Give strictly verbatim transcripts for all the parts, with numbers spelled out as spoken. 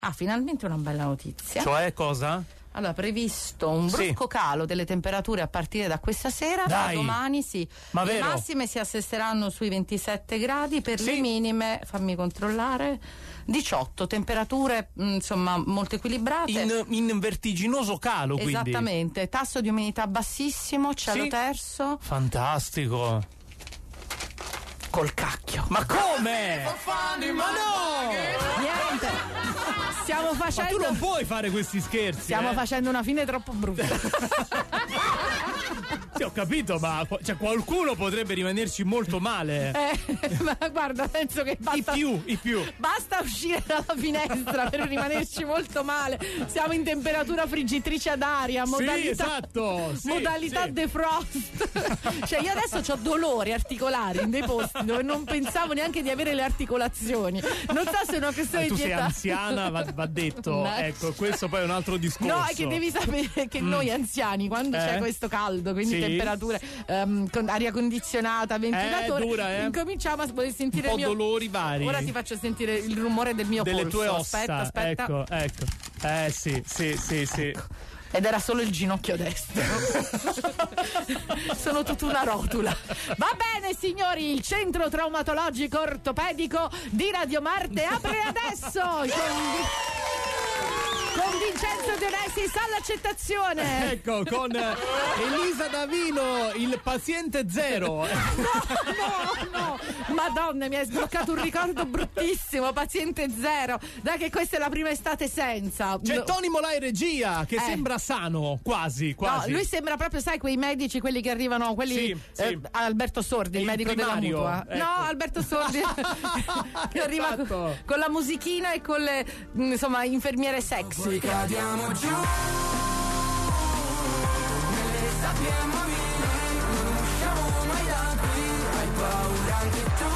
Ah, finalmente una bella notizia. Cioè cosa? Allora, previsto un brusco Sì. calo delle temperature a partire da questa sera. Dai. Da domani sì. Ma le vero? massime si assesteranno sui ventisette gradi, per Sì. le minime, fammi controllare, diciotto, temperature mh, insomma molto equilibrate. In, in vertiginoso calo, quindi. Esattamente, tasso di umidità bassissimo, cielo Sì. terso, Fantastico. col cacchio. Ma come? Ma no! Niente. Stiamo Ma facendo tu non puoi fare questi scherzi. Stiamo eh? facendo una fine troppo brutta. Sì, ho capito, ma cioè, qualcuno potrebbe rimanerci molto male. Eh, ma guarda, penso che basta, I più, i più. basta uscire dalla finestra per rimanerci molto male. Siamo in temperatura friggitrice ad aria, modalità, Sì, esatto. Sì, modalità sì. defrost. Cioè, io adesso ho dolori articolari in dei posti dove non pensavo neanche di avere le articolazioni. Non so se è una questione Eh, tu di sei età. anziana, va, va detto. No. Ecco, questo poi è un altro discorso. No, è che devi sapere che noi anziani, quando Eh? c'è questo caldo, quindi Sì. temperature, ehm, con aria condizionata, ventilatore, Eh, dura, eh. incominciamo a poter sentire Un po' il mio... dolori vari. Ora ti faccio sentire il rumore del mio Delle polso. tue ossa. Aspetta, aspetta. Ecco, ecco. Eh sì, sì, sì, sì. Ed era solo il ginocchio destro. Sono tutta una rotula. Va bene, signori, il centro traumatologico ortopedico di Radio Marte apre adesso con, con Vincenzo Dionesis all'accettazione. Ecco, con eh, Elisa Davino, il paziente zero. No, no, Madonna, mi hai sbloccato un ricordo bruttissimo, paziente zero. Dai che questa è la prima estate senza. C'è No. Tony Molai regia, che Eh. sembra sano, quasi, quasi. No, lui sembra proprio, sai, quei medici, quelli che arrivano, quelli Sì, sì. eh, Alberto Sordi, il, Il medico primario, della mutua. ecco. No, Alberto Sordi che arriva Esatto. con, con la musichina e con le mh, insomma infermiere sexy. Poi cadiamo giù nelle sabbie marine, non usciamo mai da qui, hai paura anche tu,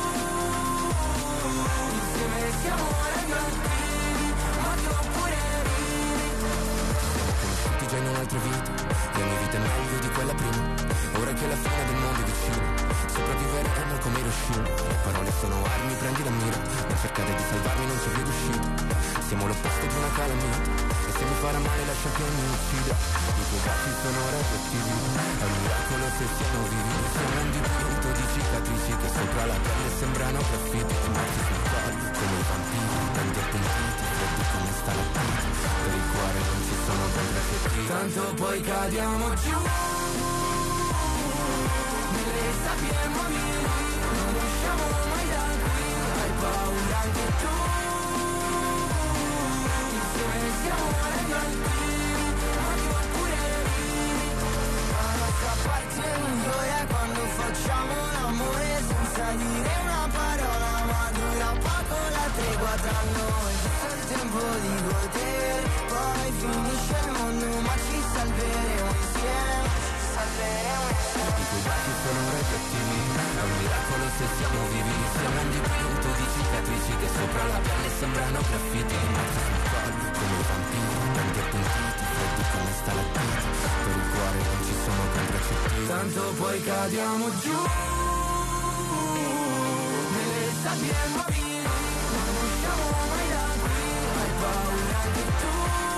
insieme siamo radioattivi, ma tu pure ridi. Conosciuti già in un'altra vita, la mia vita è meglio di quella prima, ora che la fine del mondo è vicina, sopravviveremo come Hiroshima, le parole sono armi, prendi la mira, ma cercate di salvarmi, non c'è via d'uscita. Siamo l'opposto di una calamita, e se mi farà male lascia che mi uccida. I tuoi baci sono radioattivi, è un miracolo se siamo vivi. Siamo un dipinto di cicatrici che sopra la pelle sembrano graffiti, morti sul collo come i vampiri, tanti appuntiti, freddi come stalattiti. Per il cuore non ci sono contraccetti, tanto poi cadiamo giù nelle sabbie marine, non usciamo mai da qui, hai paura anche tu. Siamo radioattivi, ma tu pure ridi. La nostra parte migliore è quando facciamo l'amore senza dire una parola, ma dura poco la tregua tra noi. C'è il tempo di godere, poi finisce il mondo, ma ci salveremo insieme, ci salveremo insieme. I tuoi baci sono radioattivi, è un miracolo se siamo vivi. Siamo un dipinto di cicatrici che sopra la pelle sembrano graffiti, morti sul collo come i vampiri, tanti appuntiti, freddi come stalattiti. Per il cuore non ci sono contraccettivi, tanto poi cadiamo giù nelle sabbie marine, non usciamo mai da qui, hai paura anche tu,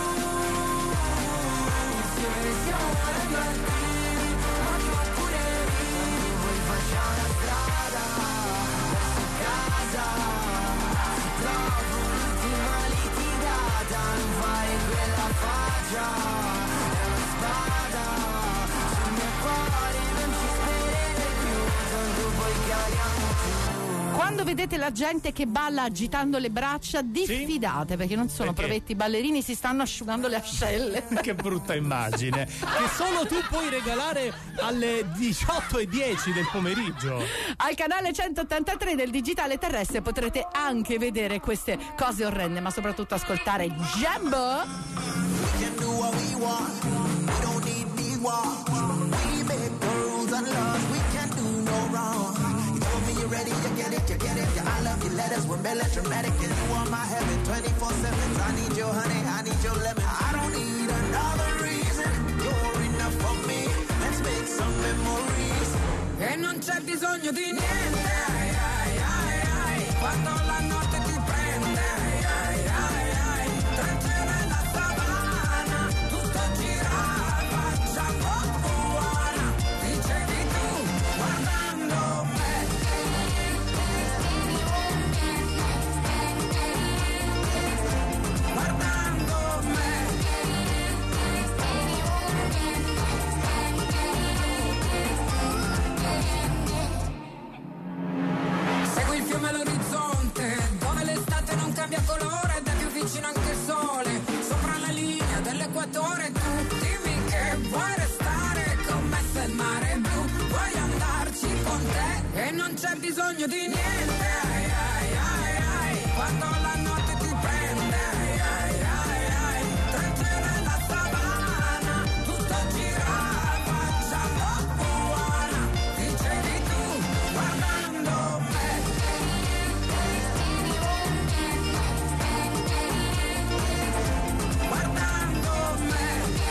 insieme siamo radioattivi, ma tu pure ridi. Poi facciamo la strada verso casa, dopo l'ultima litigata, non fare quella faccia, è una spada sul mio cuore, non ci sperare più, tanto poi cadiamo giù. Quando vedete la gente che balla agitando le braccia, diffidate, perché non sono Perché? provetti ballerini, si stanno asciugando le ascelle. Che brutta immagine. Che solo tu puoi regalare alle diciotto e dieci del pomeriggio. Al canale centottantatré del digitale terrestre potrete anche vedere queste cose orrende, ma soprattutto ascoltare Jambo. We can do what we want. We don't need big walk. We make the rules and laws. We can do no wrong. You told me you're ready, you get it, you get it. Yeah, I love your letters, we're melodramatic, and you are my heaven, twenty-four seven. I need your honey, I need your lemon. I don't need another reason. You're enough for me. Let's make some memories. E non c'è bisogno di niente, ai, ai, ai, ai, quando la notte ti prende, ai, ai, ai, ai, bisogno di niente, ai, ai, ai, ai, quando la notte ti prende, ai, ai, ai, ai, tra il cielo e la savana, tutto gira, facciamo buona, dicevi tu, guardando me. Guardando me.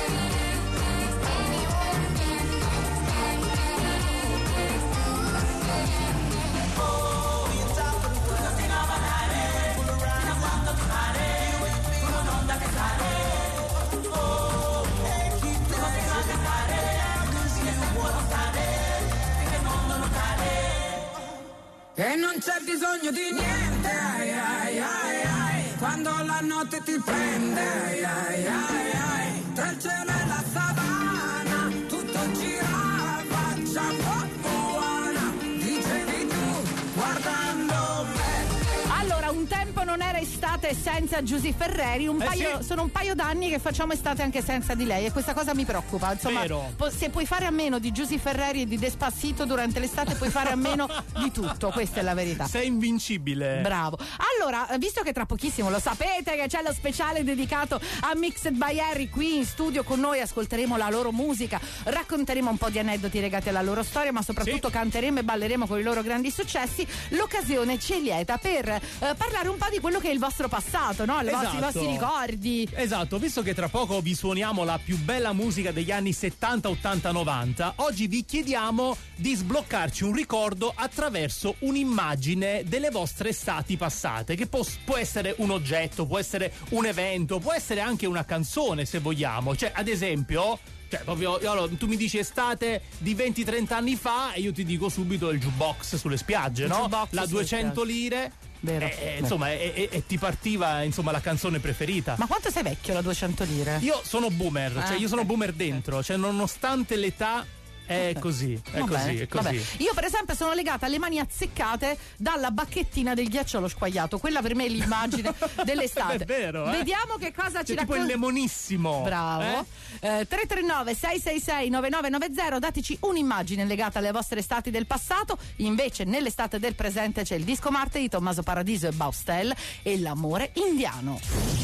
E non c'è bisogno di niente, ai, ai, ai, ai, quando la notte ti prende, ai, ai, ai, ai, tra il cielo e la savana, tutto gira, facciamo buona, dicevi tu, guardando me. Allora, un tempo non era estate senza Giusy Ferreri, un Eh paio, sì. sono un paio d'anni che facciamo estate anche senza di lei e questa cosa mi preoccupa. Insomma, Vero. po- se puoi fare a meno di Giusy Ferreri e di Despacito durante l'estate, puoi fare a meno di tutto, questa è la verità. Sei invincibile. Bravo. Allora, visto che tra pochissimo lo sapete che c'è lo speciale dedicato a Mixed by Harry qui in studio con noi, ascolteremo la loro musica, racconteremo un po' di aneddoti legati alla loro storia, ma soprattutto Sì. canteremo e balleremo con i loro grandi successi. L'occasione ci è lieta per eh, parlare un po' di quello che è il vostro passato, no? I vostri, i Esatto. vostri ricordi. Esatto, visto che tra poco vi suoniamo la più bella musica degli anni settanta, ottanta, novanta, oggi vi chiediamo di sbloccarci un ricordo attraverso un'immagine delle vostre estati passate, che può, può essere un oggetto, può essere un evento, può essere anche una canzone se vogliamo. Cioè, ad esempio, cioè, proprio, allora, tu mi dici estate di venti trenta anni fa e io ti dico subito il jukebox sulle spiagge, Il no? jukebox La sulle duecento spiagge. lire. Vero. E, e, insomma, e, e- e ti partiva insomma la canzone preferita. Ma quanto sei vecchio la duecento lire? Io sono boomer, cioè Ah, io sono ok. boomer dentro, cioè nonostante l'età è così, è Va così, bene, è così. vabbè. Io per esempio sono legata alle mani azzeccate dalla bacchettina del ghiacciolo squagliato. Quella per me è l'immagine dell'estate. È vero, eh? Vediamo che cosa Cioè, ci tipo il racconta. lemonissimo. Bravo. Eh? Eh, tre tre nove sei sei sei nove nove nove zero, dateci un'immagine legata alle vostre estati del passato. Invece nell'estate del presente c'è il Disco Marte di Tommaso Paradiso e Baustel e l'amore indiano.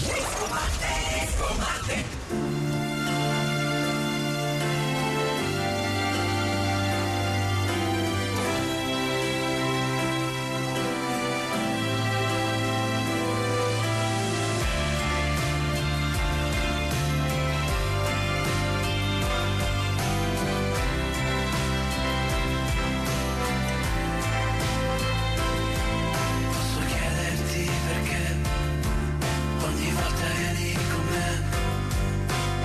Posso chiederti perché ogni volta vieni con me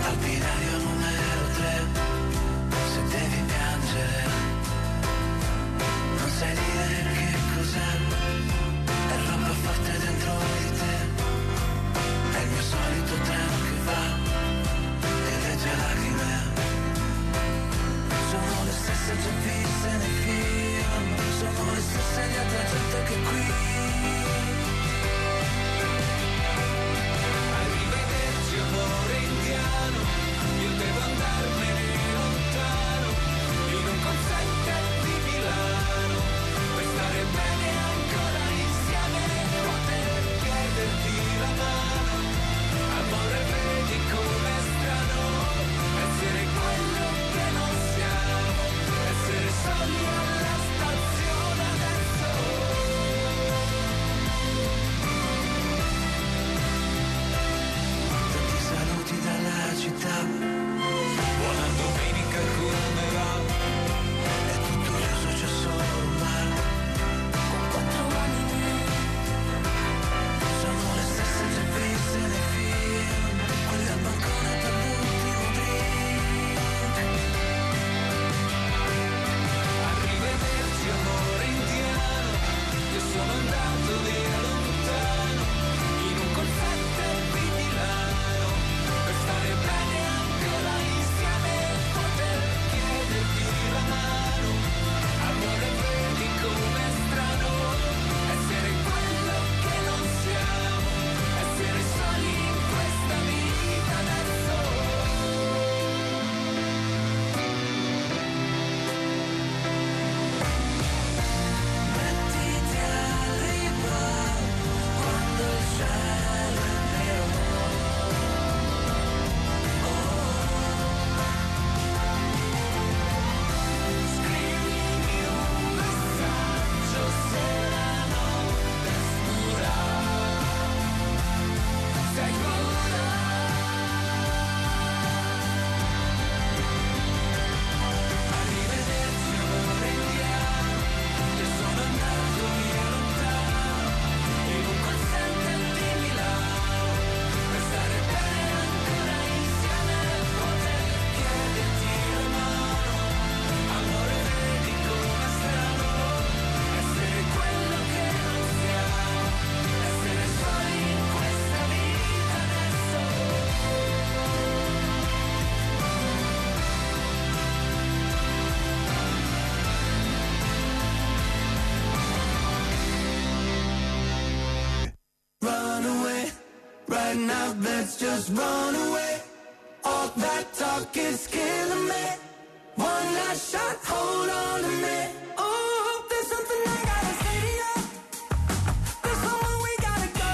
up, let's just run away. All that talk is killing me. One last shot, hold on to me. Oh, there's something I gotta say to you. There's somewhere we gotta go.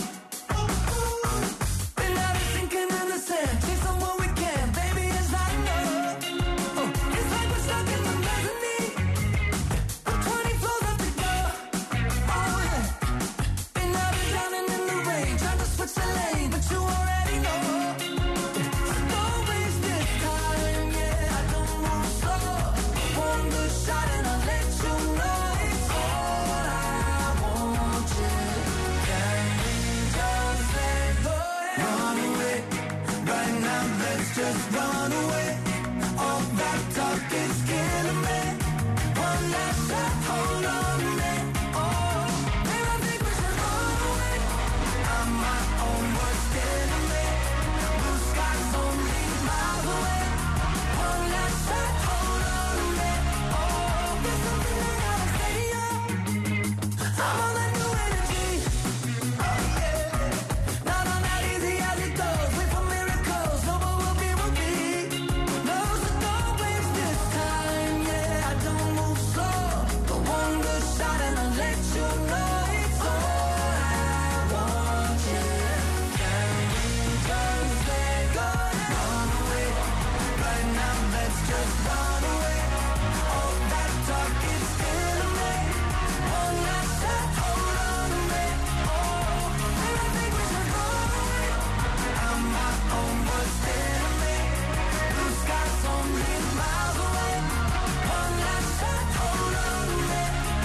Been out of sinking in the sand, see somewhere we can. Baby, it's not enough. Oh, it's like we're stuck in the mezzanine with twenty floors up to go. Oh yeah. Been out of drowning in the rain, trying to switch the lane, but you already know. Don't waste this time, yeah. I don't move slow. One good shot and I'll let you know it's all I want you. Can we just let go? Run away, right now let's just run away. All that talk is killing me. One last shot, hold on to me. Oh, babe, I think we should run away. I'm my own worst enemy. Blue skies only miles away. One last shot, hold on to me. Oh, there's something I gotta say to you. I'm on that new energy. Oh yeah, not on that easy as it goes. Wait for miracles, no what will be will be. No, so don't waste this time. Yeah, I don't move slow. But one good shot and I'll let you know it's all I want. Yeah, can we just let go? Run away, right now let's just run away. All that talk is killing me. One last shot, hold on to me. Oh, babe, I think we should run away. I'm my own worst enemy. Blue skies only miles away. One last shot, hold on to me.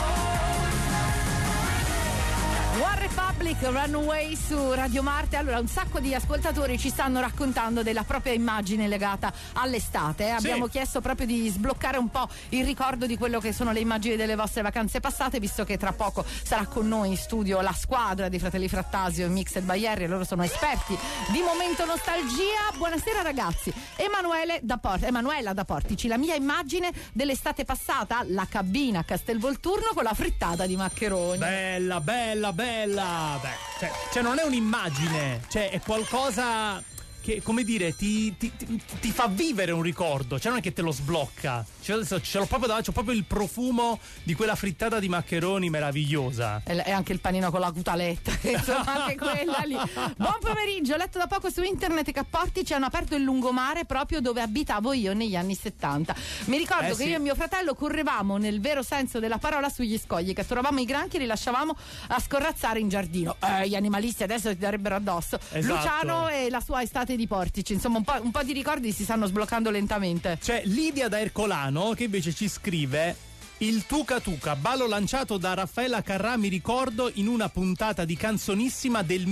One Republic, Runaway su Radio Marte. Allora, un sacco di ascoltatori ci stanno raccontando della propria immagine legata all'estate. Abbiamo chiesto proprio di sbloccare un po' il ricordo di quello che sono le immagini delle vostre vacanze passate, visto che tra poco sarà con noi in studio la squadra di Fratelli Frattasio e Mixed by Harry. Loro sono esperti di momento nostalgia. Buonasera ragazzi. Emanuele da Porti, Emanuela da Portici, la mia immagine dell'estate passata, la cabina a Castelvolturno con la frittata di maccheroni. Bella, bella, bella. Beh, cioè, cioè non è un'immagine, cioè è qualcosa che, come dire, ti, ti, ti, ti fa vivere un ricordo, cioè non è che te lo sblocca. Cioè, adesso ce l'ho proprio davanti, c'ho proprio il profumo di quella frittata di maccheroni meravigliosa. E e anche il panino con la cutaletta, insomma anche quella lì. Buon pomeriggio, ho letto da poco su internet che a Portici hanno aperto il lungomare proprio dove abitavo io negli anni settanta. Mi ricordo Eh, che sì. io e mio fratello correvamo nel vero senso della parola sugli scogli, catturavamo i granchi e li lasciavamo a scorrazzare in giardino. Eh, gli animalisti adesso ti darebbero addosso. Esatto. Luciano e la sua estate di Portici, insomma un po', un po' di ricordi si stanno sbloccando lentamente. C'è Lidia da Ercolano che invece ci scrive: il Tuca Tuca, ballo lanciato da Raffaella Carrà, mi ricordo in una puntata di Canzonissima del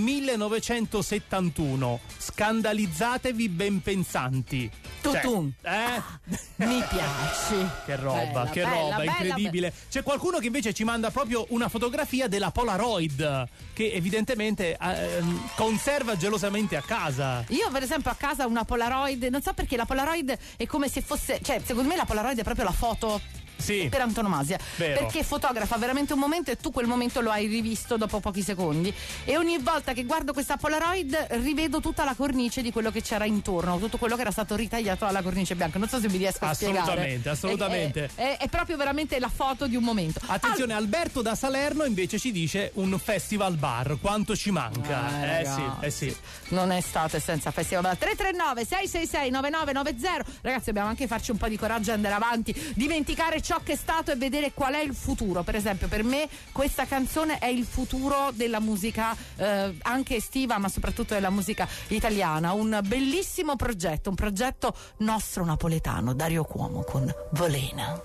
millenovecentosettantuno. Scandalizzatevi ben pensanti. Tutum. Cioè, eh? Mi piaci. Che roba, Bella, che bella, roba, bella, incredibile. C'è qualcuno che invece ci manda proprio una fotografia della Polaroid che evidentemente eh, conserva gelosamente a casa. Io per esempio a casa una Polaroid, non so perché la Polaroid è come se fosse, cioè secondo me la Polaroid è proprio la foto Sì. per antonomasia, Vero. perché fotografa veramente un momento e tu quel momento lo hai rivisto dopo pochi secondi, e ogni volta che guardo questa Polaroid rivedo tutta la cornice di quello che c'era intorno, tutto quello che era stato ritagliato dalla cornice bianca. Non so se mi riesco a spiegare. Assolutamente, assolutamente. È, è, è proprio veramente la foto di un momento. Attenzione, Alberto da Salerno invece ci dice un festival bar, quanto ci manca. Ah, eh sì, ragazzi, eh sì. non è estate senza festival bar. Tre tre nove sei sei sei nove nove nove zero. Ragazzi, dobbiamo anche farci un po' di coraggio e andare avanti, dimenticare ciò che è stato e vedere qual è il futuro. Per esempio, per me questa canzone è il futuro della musica eh, anche estiva, ma soprattutto della musica italiana. Un bellissimo progetto, un progetto nostro napoletano, Dario Cuomo con Volena.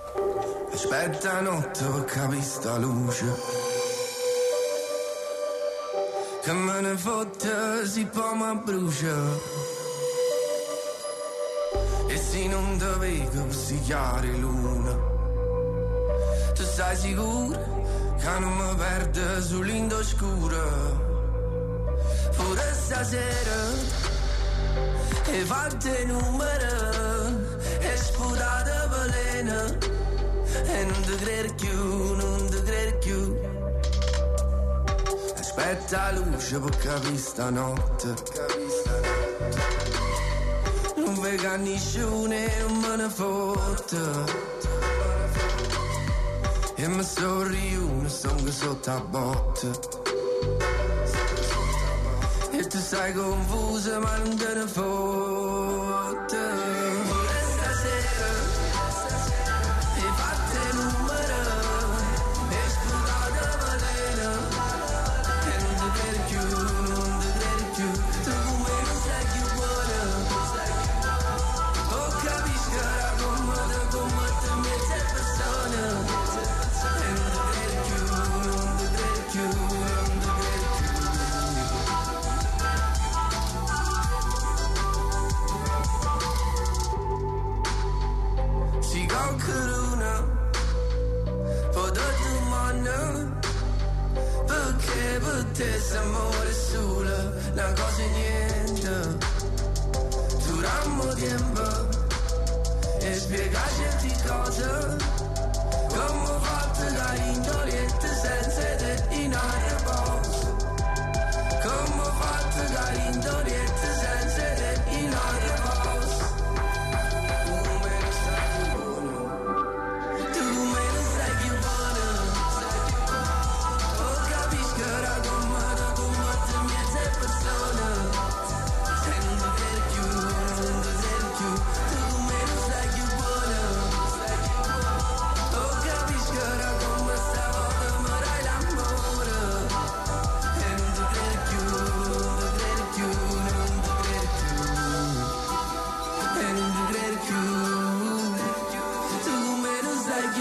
Aspetta, non tocca questa luce, che me ne fotte si poi mi brucia, e se non te vedo si chiari luna, tu stai sicuro che non mi perde sull'Indo scuro, pure stasera e fatte numero e sputate veleno, e non ti credo più, non ti credo più. Aspetta luce per capire stanotte. Non vega nessuno, non me ne fotte. E mi sorriuno, sono sotto a botte. E tu sei confusa ma non te ne fotte. E stasera hai fatto il numero e sputato veleno. E non ti credi più, non ti credi più. Tu come non sei più buona. Oh capisco la commoda come te metti a persona. Perché per te s'amore solo una cosa e niente. Durammo tempo e spiega certe cose. Come ho fatto da indolente senza te in aria posto. Come ho fatto da indolente senza te in aria posto. Tu me ne stai più buono. Tu me ne stai più buono. Oh capisco la commoda come te mezza persona. Se non ti credi più, non ti credi più. Tu me ne stai più buono. Oh capisco la come stavolta mi dai l'amore. E non ti credi più, non ti credi più, non ti credi più. E non ti credi più. Tu me ne stai più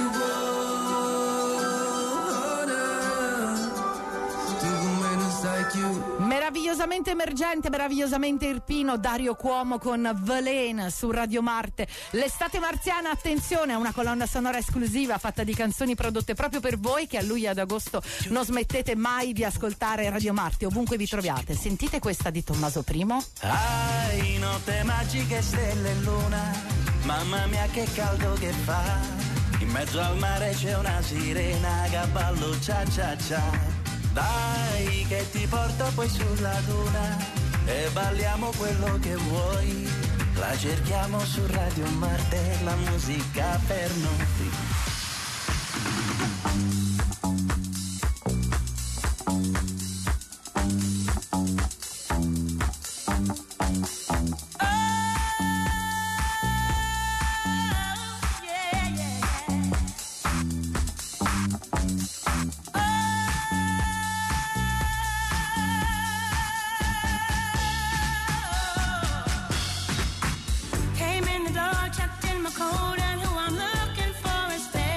buona. Tu come non stai più. Meravigliosamente emergente, meravigliosamente irpino, Dario Cuomo con Velena su Radio Marte. L'estate marziana, attenzione, a una colonna sonora esclusiva fatta di canzoni prodotte proprio per voi, che a luglio e ad agosto non smettete mai di ascoltare Radio Marte ovunque vi troviate. Sentite questa di Tommaso Primo. Ai, notte magiche, stelle e luna, mamma mia che caldo che fa. In mezzo al mare c'è una sirena, cavallo cia cia cia. Dai che ti porto poi sulla duna e balliamo quello che vuoi. La cerchiamo su Radio Marte, la musica per noi. Came in the door, checked in my coat, and who I'm looking for is there.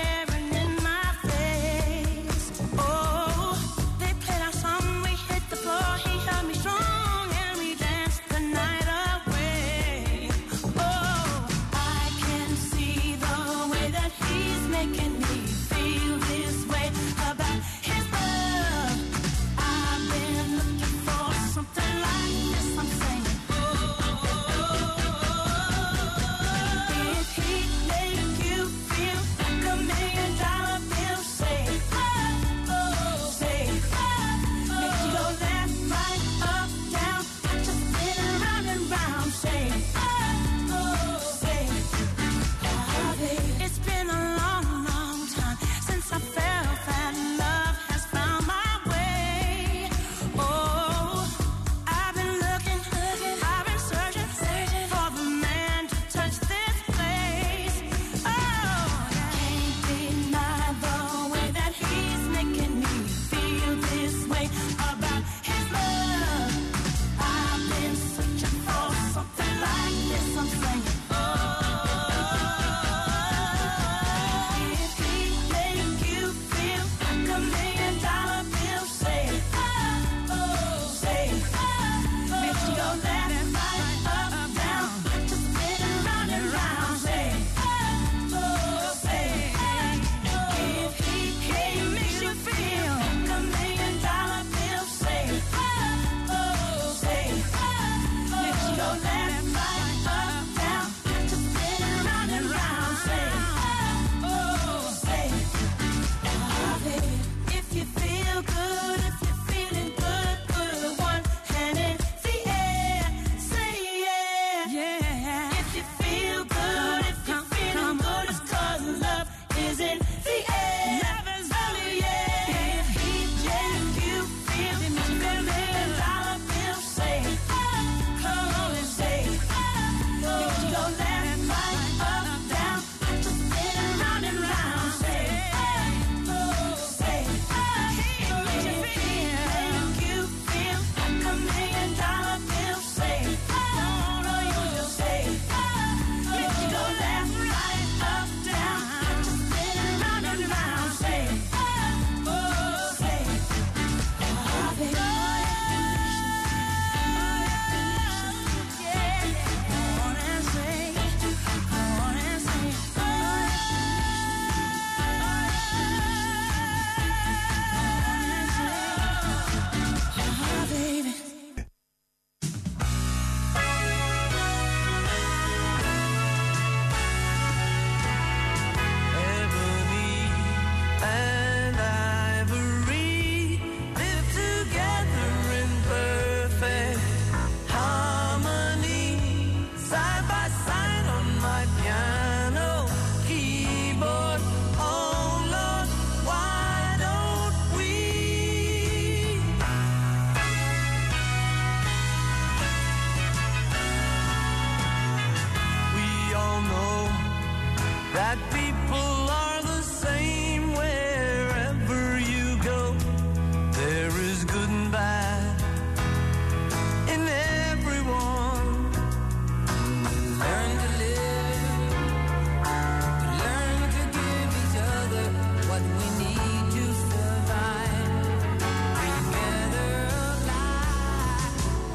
that people are the same wherever you go. There is good and bad in everyone. Learn to live, learn to give each other what we need to survive. Together alive,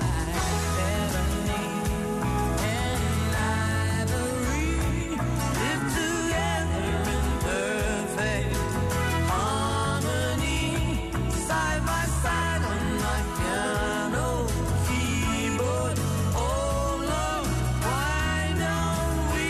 ebony and ivory, live together in perfect harmony, side by side on my piano keyboard. Oh Lord, why don't we?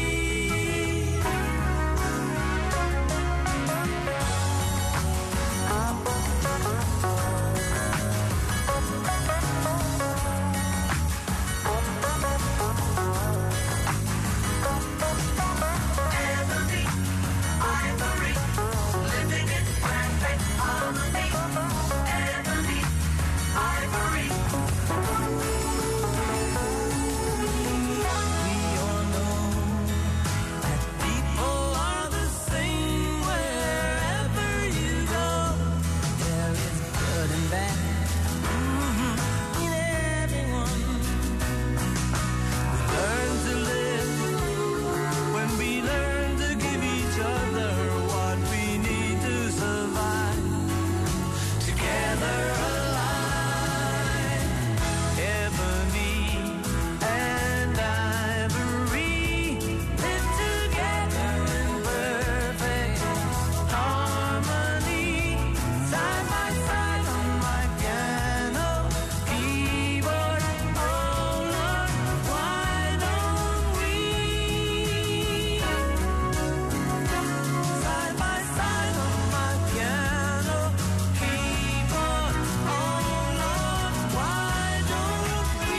People are the same wherever you go. There is good and bad mhm, in everyone. We learn to live when we learn to give each other what we need to survive. Together alive, ebony and ivory, live together in perfect harmony, side by side on my piano keyboard. Oh Lord, why don't we? Side by side on my piano keyboard. Oh Lord, why don't we?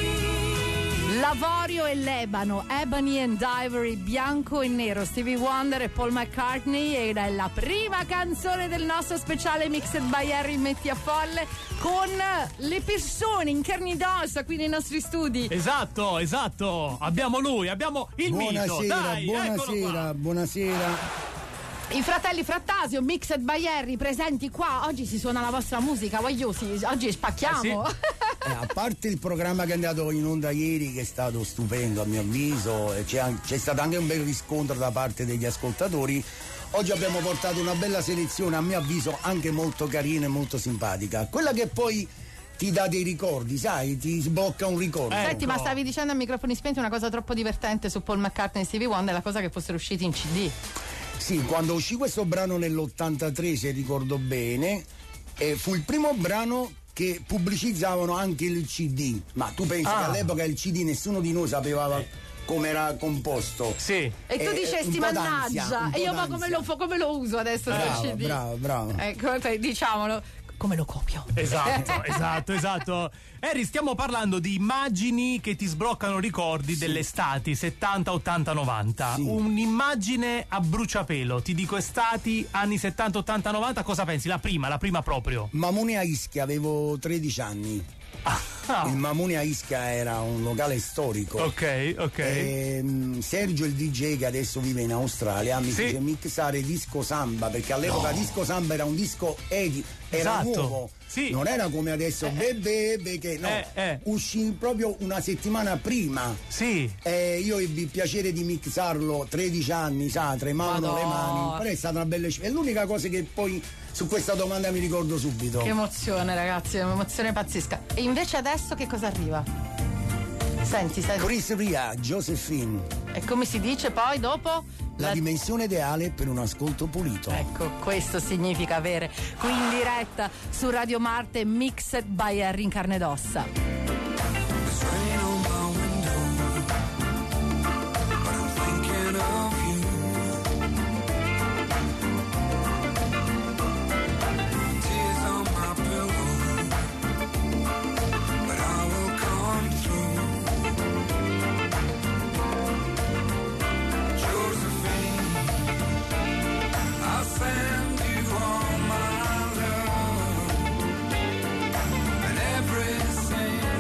L'avorio e l'ebano, Ebony and Ivory, bianco e nero, Stevie Wonder e Paul McCartney, ed è la prima canzone del nostro speciale Mixed by Harry Metti a Folle, con le persone in carne ed ossa qui nei nostri studi. Esatto, esatto. Abbiamo lui, abbiamo il mito. Buonasera, Dai, eccolo qua. buonasera, buonasera. I fratelli Frattasio, Mixed by Harry, presenti qua. Oggi si suona la vostra musica, vogliosi. Oggi spacchiamo. Eh sì. Eh, a parte il programma che è andato in onda ieri, che è stato stupendo a mio avviso, e c'è, an- c'è stato anche un bel riscontro da parte degli ascoltatori. Oggi abbiamo portato una bella selezione, a mio avviso anche molto carina e molto simpatica. Quella che poi ti dà dei ricordi, sai, ti sblocca un ricordo. Eh, Senti, ma stavi dicendo a microfoni spenti una cosa troppo divertente su Paul McCartney e Stevie Wonder, la cosa che fossero usciti in C D. Sì, quando uscì questo brano nell'ottantatré, se ricordo bene, eh, fu il primo brano che pubblicizzavano anche il C D. Ma tu pensi Ah. che all'epoca il C D nessuno di noi sapeva come era composto? Sì. E tu Eh, dicesti un po' d'ansia, mannaggia, un po' e io ma come d'ansia. lo, come lo uso adesso il Bravo, C D? bravo, bravo. Ecco, cioè, diciamolo, come lo copio? Esatto, esatto, esatto. Harry, stiamo parlando di immagini che ti sbloccano ricordi delle estati settanta, ottanta, novanta. Sì. Un'immagine a bruciapelo, ti dico estati, anni settanta, ottanta, novanta, cosa pensi? La prima, la prima proprio. Mamune a Ischia, avevo tredici anni. Ah, Il Mamune a Ischia era un locale storico. ok, ok. Ehm, Sergio, il D J che adesso vive in Australia, mi Sì. fece mixare disco samba, perché all'epoca disco samba era un disco edi, era Esatto. nuovo, Sì. non era come adesso bebe, che no, Eh, eh. uscì proprio una settimana prima. Sì. Eh, io ebbi il piacere di mixarlo, tredici anni, sa, tremavano Madonna. le mani, però è stata una bella è l'unica cosa che poi su questa domanda mi ricordo subito. Che emozione, ragazzi, un'emozione pazzesca. E invece adesso che cosa arriva? Senti, senti. Chris Ria, Josephine, E come si dice poi dopo? la dimensione ideale per un ascolto pulito. Ecco, questo significa avere qui in diretta su Radio Marte Mixed by Harry in carne ed ossa. There's rain on my window, but I'm thinking of you. Tears on my pillow, but I will come through. Josephine, I'll send you all my love and every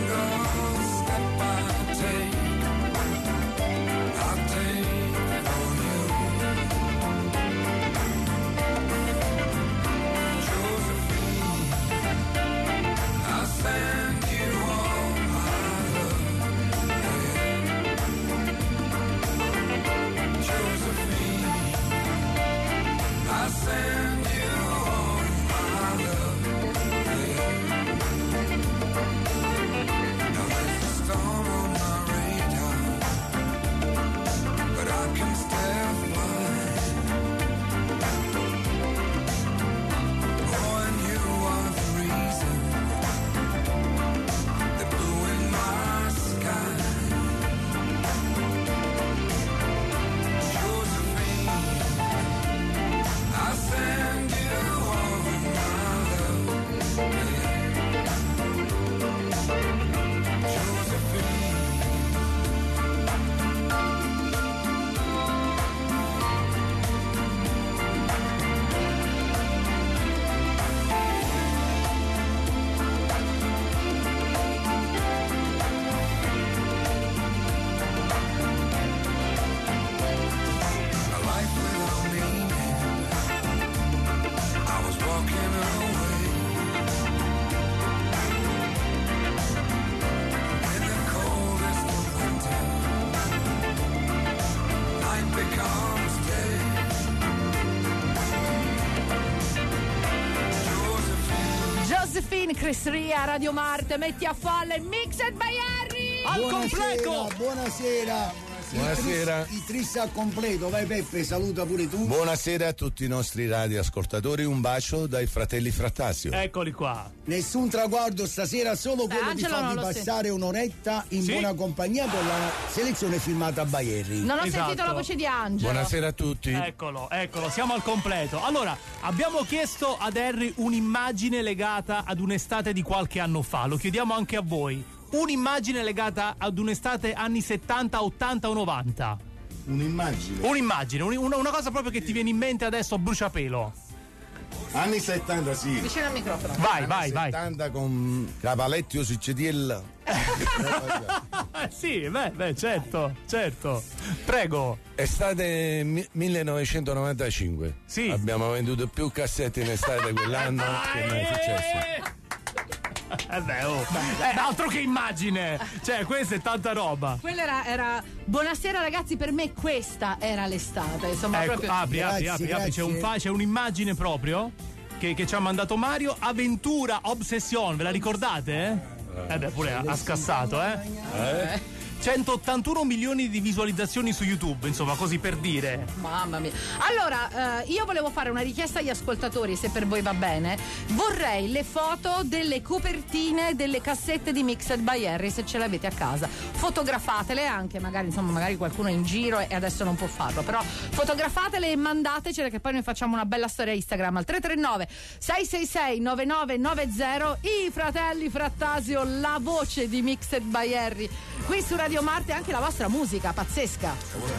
Queen, Chris Ria, Radio Marte, metti a folle Mixed by Harry. Al completo. Buonasera. Buonasera. I tris al completo, vai Peppe, saluta pure tu. Buonasera a tutti i nostri radioascoltatori, un bacio dai fratelli Frattasio. Eccoli qua. Nessun traguardo stasera, solo quello Angelo di farvi non lo passare un'oretta in Sì. buona compagnia con la selezione filmata by Harry. Non ho Esatto. sentito la voce di Angelo. Buonasera a tutti. Eccolo, eccolo, siamo al completo. Allora, abbiamo chiesto ad Harry un'immagine legata ad un'estate di qualche anno fa. Lo chiediamo anche a voi. Un'immagine legata ad un'estate anni settanta, ottanta o novanta. Un'immagine. Un'immagine, un- una, una cosa proprio che ti viene in mente adesso a bruciapelo. Anni settanta, sì. Vicino al microfono. Vai, vai, vai. settanta con Capaletti su C D L. Eh, sì, beh, beh, certo, certo. Prego. Estate mi- millenovecentonovantacinque. Sì. Abbiamo venduto più cassette in estate quell'anno che mai è successo. Eh beh, oh. Eh, altro che immagine. Cioè, questa è tanta roba. Quella era, era buonasera ragazzi, per me questa era l'estate, insomma Ecco, proprio apri, apri, Grazie, apri, apri. C'è, un grazie. fa- c'è un'immagine proprio che, che ci ha mandato Mario. Avventura Obsession, ve la ricordate? Eh, eh beh, pure ha, ha scassato, eh? eh? centottantuno milioni di visualizzazioni su YouTube, insomma, così per dire. Mamma mia. Allora, eh, io volevo fare una richiesta agli ascoltatori, se per voi va bene. Vorrei le foto delle copertine delle cassette di Mixed by Harry, se ce le avete a casa. Fotografatele anche, magari, insomma, magari qualcuno è in giro e adesso non può farlo, però fotografatele e mandatecele che poi noi facciamo una bella storia Instagram al tre tre nove sei sei sei nove nove nove zero. I fratelli Frattasio, la voce di Mixed by Harry. Qui su Radio Marte anche la vostra musica pazzesca.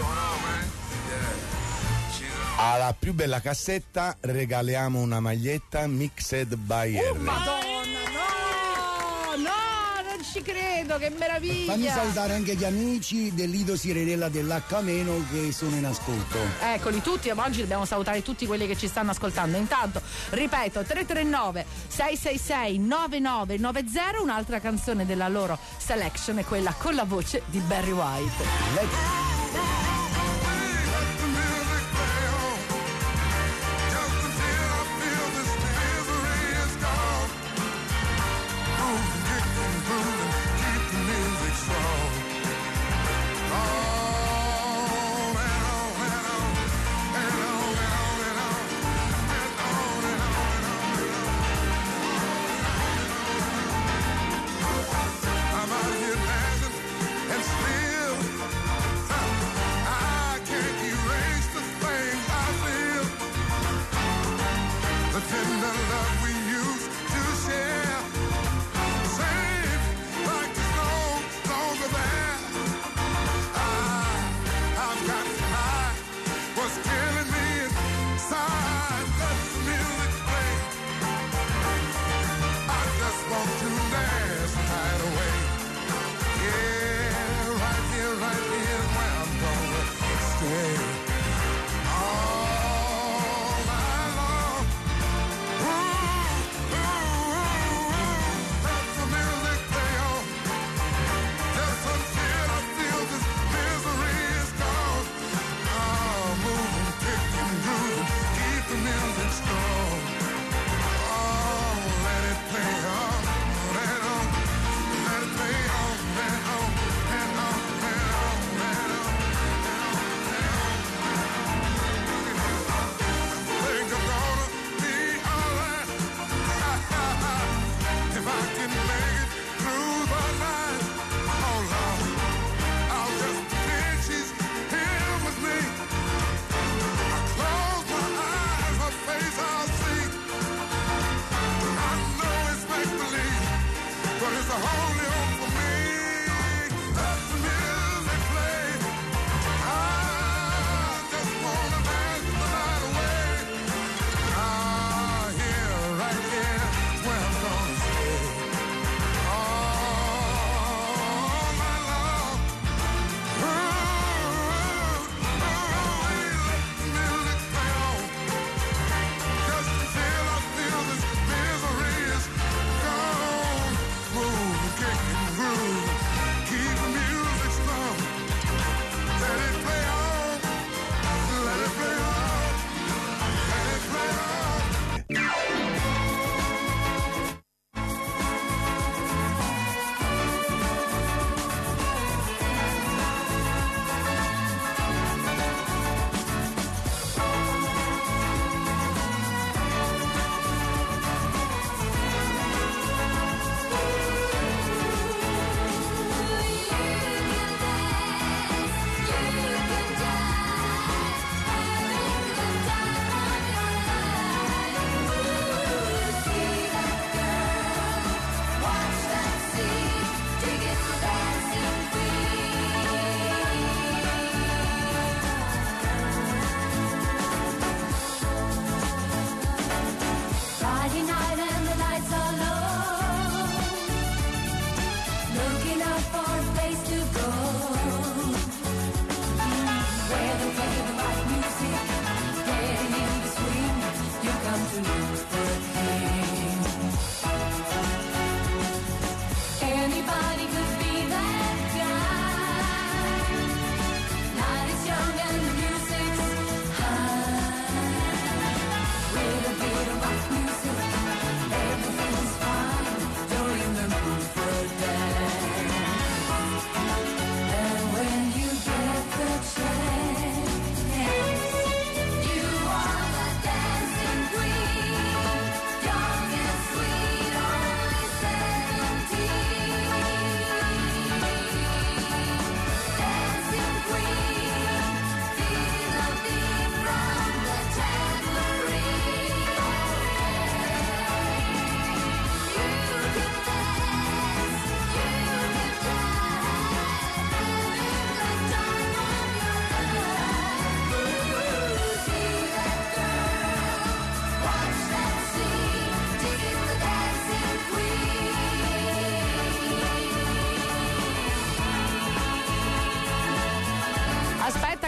Alla più bella cassetta regaliamo una maglietta Mixed by Harry. Madonna, no, no, non ci credo, che meraviglia. Fammi salutare anche gli amici del Lido Sirenella dell'H meno che sono in ascolto. Eccoli tutti, oggi dobbiamo salutare tutti quelli che ci stanno ascoltando. Intanto, ripeto, tre tre nove sei sei sei nove nove nove zero, un'altra canzone della loro selection è quella con la voce di Barry White. Let-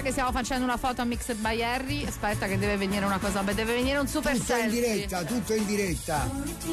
che stiamo facendo una foto a Mixed by Harry. Aspetta che deve venire una cosa, beh, deve venire un super tutto selfie. in diretta, tutto in diretta.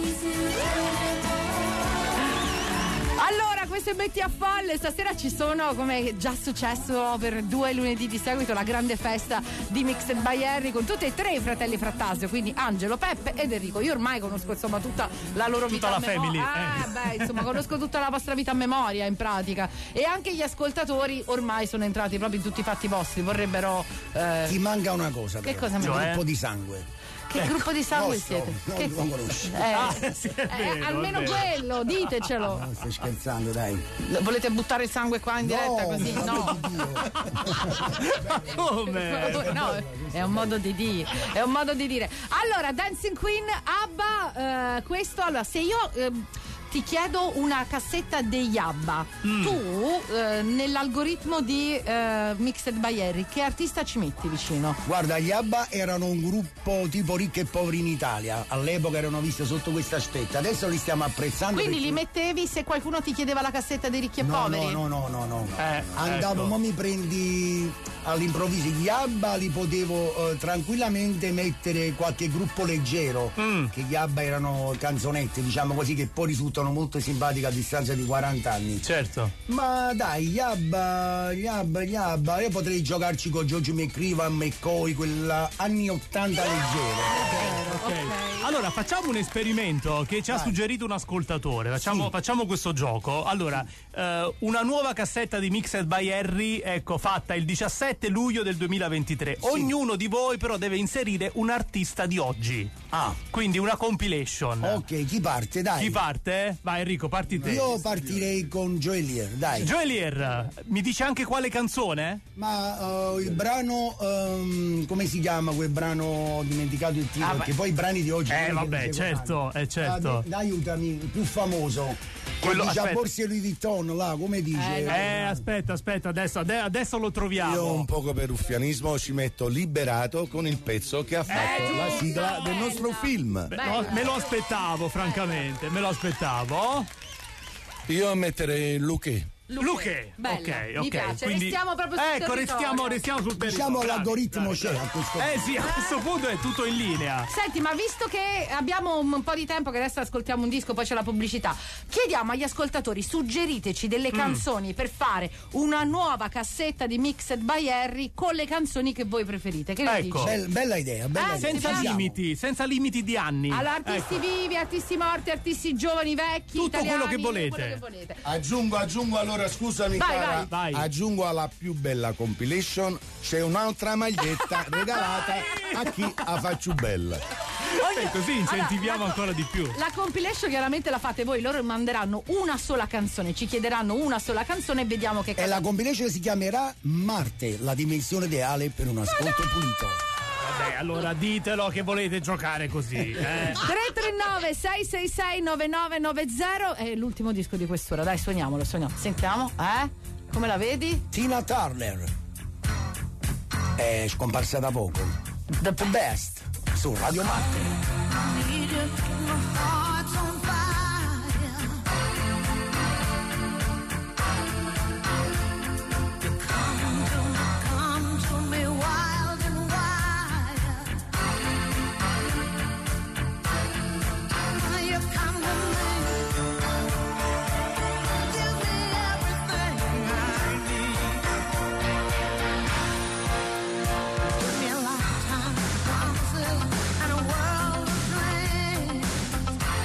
Allora, questo è Metti a Folle. Stasera ci sono, come è già successo per due lunedì di seguito, la grande festa di Mixed by Harry con tutti e tre i fratelli Frattasio, quindi Angelo, Peppe ed Enrico. Io ormai conosco insomma tutta la loro tutta vita la a memoria. family. Ah, eh. beh, insomma, conosco tutta la vostra vita a memoria in pratica. E anche gli ascoltatori ormai sono entrati proprio in tutti i fatti vostri. Vorrebbero. Eh... Ti manca una cosa. Che però. cosa mi Un Cioè? gruppo di sangue. Che gruppo di sangue Nostro, siete? no, Che... non conosci. Eh, Ah, sì, è eh, vero, almeno è vero. quello, ditecelo. No, stai scherzando, dai. Volete buttare il sangue qua in diretta No, così? ma No. Come? No, è un modo di dire. È un modo di dire. Allora, Dancing Queen, ABBA, eh, questo, allora, se io eh, ti chiedo una cassetta degli ABBA, Mm. tu eh, nell'algoritmo di eh, Mixed by Harry, che artista ci metti vicino? Guarda, gli ABBA erano un gruppo tipo ricchi e poveri in Italia. All'epoca erano visti sotto questo aspetto. Adesso li stiamo apprezzando. Quindi perché... li mettevi se qualcuno ti chiedeva la cassetta dei ricchi e No, poveri? no, no, no, no, no. Eh, Andavo, ecco. mo mi prendi all'improvviso. Gli ABBA li potevo eh, tranquillamente mettere qualche gruppo leggero, Mm. che gli ABBA erano canzonette, diciamo così, che poi risultano molto simpatiche a distanza di quaranta anni. Certo. Ma dai, gli ABBA, gli ABBA, gli ABBA, io potrei giocarci con George McCreevan, McCoy, quella anni ottanta leggero. Ok. Allora facciamo un esperimento che ci ha Vai. suggerito un ascoltatore. Facciamo, Sì. facciamo questo gioco. Allora, eh, una nuova cassetta di Mixed by Harry, ecco, fatta il diciassette luglio del duemilaventitré. Ognuno di voi però deve inserire un artista di oggi. Ah, Quindi una compilation. ok, chi parte? Dai. Chi parte? Vai Enrico, parti te. Io partirei con Joelier, dai. Joelier, mi dice anche quale canzone? Ma eh, il brano, ehm, come si chiama quel brano? Ho dimenticato il titolo, Ah, perché beh. poi i brani di oggi. Eh, non è che vabbè, li seguo certo, tanto. eh, certo. Ah, dai, aiutami, il più famoso. Quello- Quello dice a aspetta. borse Louis Vuitton, là, come dice? Eh, Eh, aspetta, aspetta, adesso, ade- adesso lo troviamo. Io un poco per ruffianismo ci metto Liberato con il pezzo che ha fatto Eh, la giusto! sigla del nostro film. Beh, no, me lo aspettavo, francamente, me lo aspettavo. Io metterei Luque. Luque, Bella, ok, mi ok. piace, quindi- restiamo proprio sul Ecco, territorio. restiamo, restiamo sul territorio. Diciamo bravi, l'algoritmo bravi, c'è bravi. a questo Eh sì, a questo punto è tutto in linea. Senti, ma visto che abbiamo un, un po' di tempo, che adesso ascoltiamo un disco, poi c'è la pubblicità, chiediamo agli ascoltatori, suggeriteci delle Mm. canzoni per fare una nuova cassetta di Mixed by Harry con le canzoni che voi preferite. Che ne Ecco. dici? Bella, bella idea, bella Eh, idea. Senza Ci siamo. limiti, senza limiti di anni. Allora, artisti Ecco. vivi, artisti morti, artisti giovani, vecchi, Tutto italiani, quello che volete. quello che volete. Aggiungo, aggiungo allora, scusami Vai, cara, vai. Vai. aggiungo alla più bella compilation, c'è un'altra maglietta regalata a chi la faccio bella. E così incentiviamo Allora, la- ancora di più. La compilation chiaramente la fate voi, loro manderanno una sola canzone, ci chiederanno una sola canzone e vediamo che E cosa. la compilation si chiamerà Marte, la dimensione ideale per un ascolto pulito. Vabbè, allora ditelo che volete giocare così. Eh. tre tre nove sei sei sei nove nove nove zero è l'ultimo disco di quest'ora, dai, suoniamolo, suoniamo. Sentiamo, eh? Come la vedi? Tina Turner è scomparsa da poco. The Best su Radio Marte. And a world of dreams.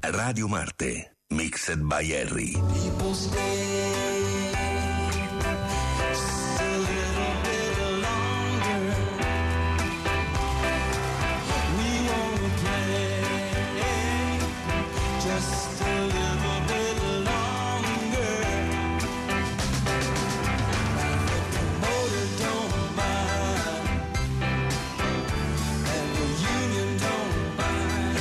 Radio Marte, mixed by Harry. People stay just a little bit longer. We wanna play just a little bit longer. The promoter don't mind, and the union don't mind.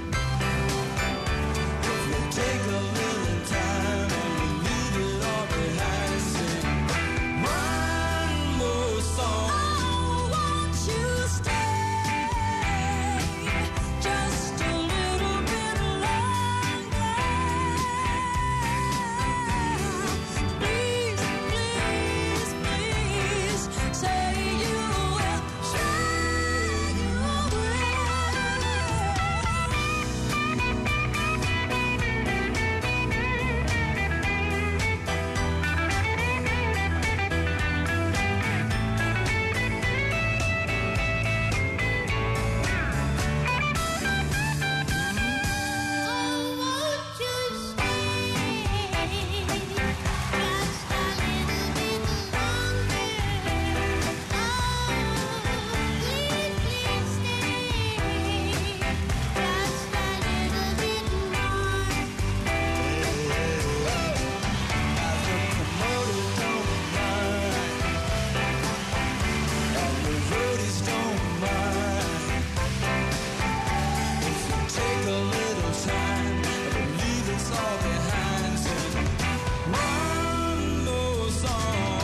If we take a little time and we leave it all behind, sing one more song. Oh, won't you stay just a little bit longer? Please, please, please, say you will, say you will. Oh, won't you stay just a little bit longer? Oh, please, please stay just a little bit more. The promoters don't mind, and the roadies don't mind. If you take a little time and leave us all behind, sing one more song.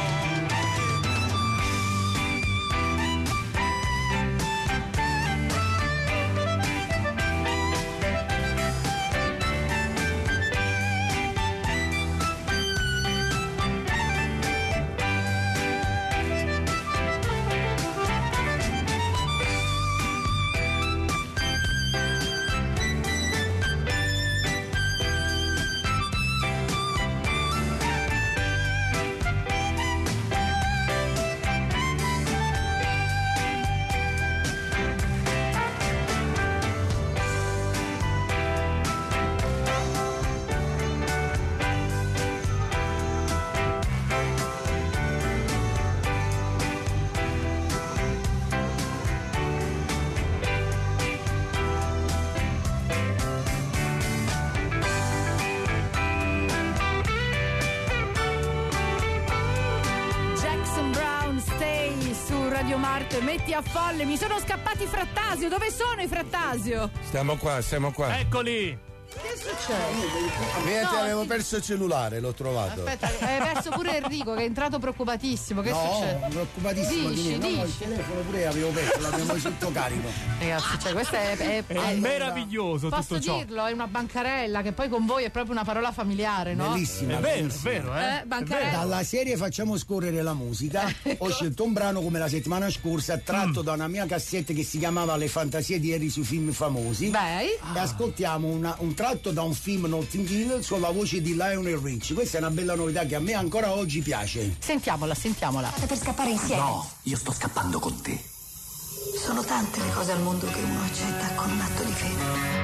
Jackson Brown, Stay su Radio Marte, metti a folle. Mi sono scappati i Frattasio. Dove sono i Frattasio? Stiamo qua, stiamo qua. Eccoli! Che succede? Niente, No, avevo ti- perso il cellulare, l'ho trovato. Aspetta, hai perso pure Enrico che è entrato preoccupatissimo. Che No, succede? preoccupatissimo Dici, di me. No, il dici. telefono pure avevo perso, l'abbiamo sotto carico. Ragazzi, cioè, questo è, è, È è- meraviglioso posso tutto ciò. dirlo, è una bancarella che poi con voi è proprio una parola familiare, no? Bellissima. È vero, è bellissima. vero, eh? Eh, bancarella. Dalla serie Facciamo scorrere la musica ho scelto un brano come la settimana scorsa tratto da una mia cassetta che si chiamava Le fantasie di Harry sui film famosi. Beh, E ascoltiamo una- un tratto da un film Notting Hill con la voce di Lionel Rich. Questa è una bella novità che a me ancora oggi piace. sentiamola, sentiamola. Per scappare insieme. No, io sto scappando con te. Sono tante le cose al mondo che uno accetta con un atto di fede.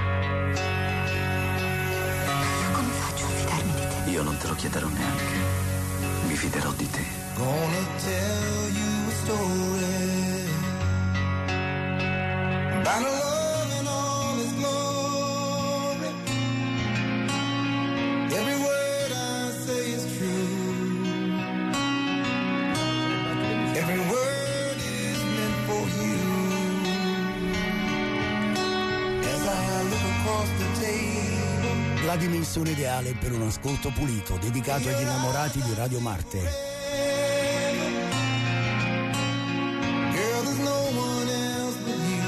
Come faccio a fidarmi di te? Io non te lo chiederò neanche. Mi fiderò di te. Gonna tell you a story about a love in all its glory. Every word I say is true. Every word is meant for you. As I look across the table, La dimensione ideale per un ascolto pulito dedicato agli innamorati di Radio Marte. girl, there's no one else but you.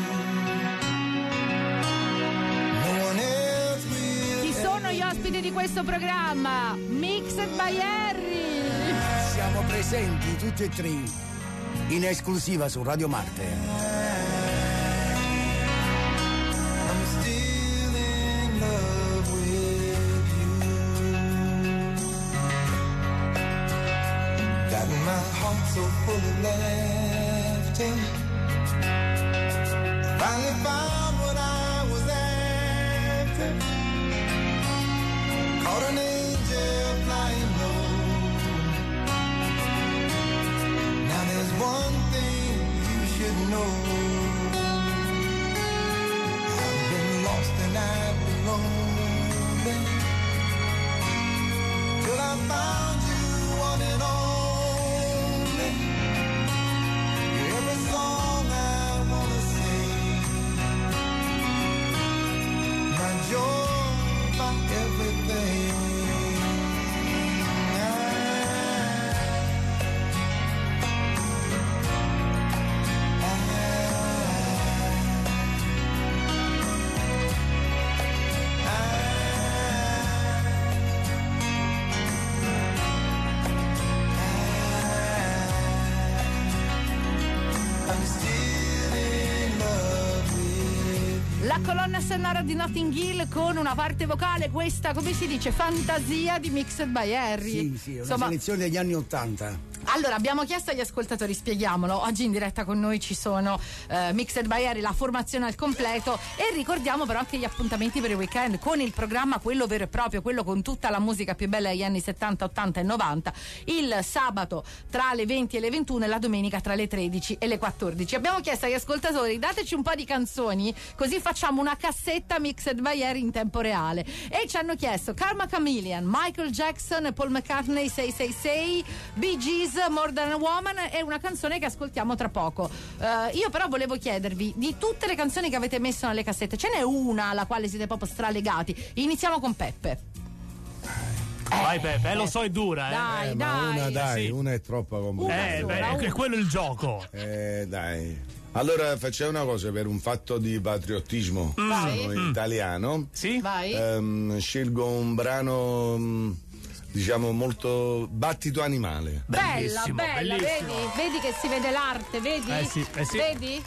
No one else will. Chi sono gli ospiti di questo programma? Mixed by Harry. Siamo presenti tutti e tre in esclusiva su Radio Marte. I'm still in love with you. Got my heart so full of laughter. Finally found what I was after. La colonna sonora di Notting Hill con una parte vocale, questa come si dice, fantasia di Mixed by Harry. Sì, sì, una Insomma, selezione degli anni Ottanta. allora, abbiamo chiesto agli ascoltatori, spieghiamolo, oggi in diretta con noi ci sono eh, Mixed by Harry, la formazione al completo, e ricordiamo però anche gli appuntamenti per il weekend con il programma, quello vero e proprio, quello con tutta la musica più bella degli anni settanta, ottanta e novanta, il sabato tra le venti e le ventuno e la domenica tra le tredici e le quattordici. Abbiamo chiesto agli ascoltatori, dateci un po' di canzoni così facciamo una cassetta Mixed by Harry in tempo reale, e ci hanno chiesto Karma Chameleon, Michael Jackson, Paul McCartney sei sei sei, Bee Gees, More Than a Woman, è una canzone che ascoltiamo tra poco. Uh, io però volevo chiedervi, di tutte le canzoni che avete messo nelle cassette, ce n'è una alla quale siete proprio stralegati? Iniziamo con Peppe. Vai Peppe, eh, lo so è dura, eh. Dai, Eh, ma dai. una dai, Sì. una è troppa comunque. Una Eh, sola, beh, una. è quello il gioco. Eh, dai. Allora facciamo una cosa per un fatto di patriottismo Vai. sono italiano. Sì? Vai. Ehm, scelgo un brano mm, diciamo molto battito animale. Bella, Bellissimo, bella, bellissimo. vedi? Vedi che si vede l'arte, vedi? Eh sì, eh sì. Vedi?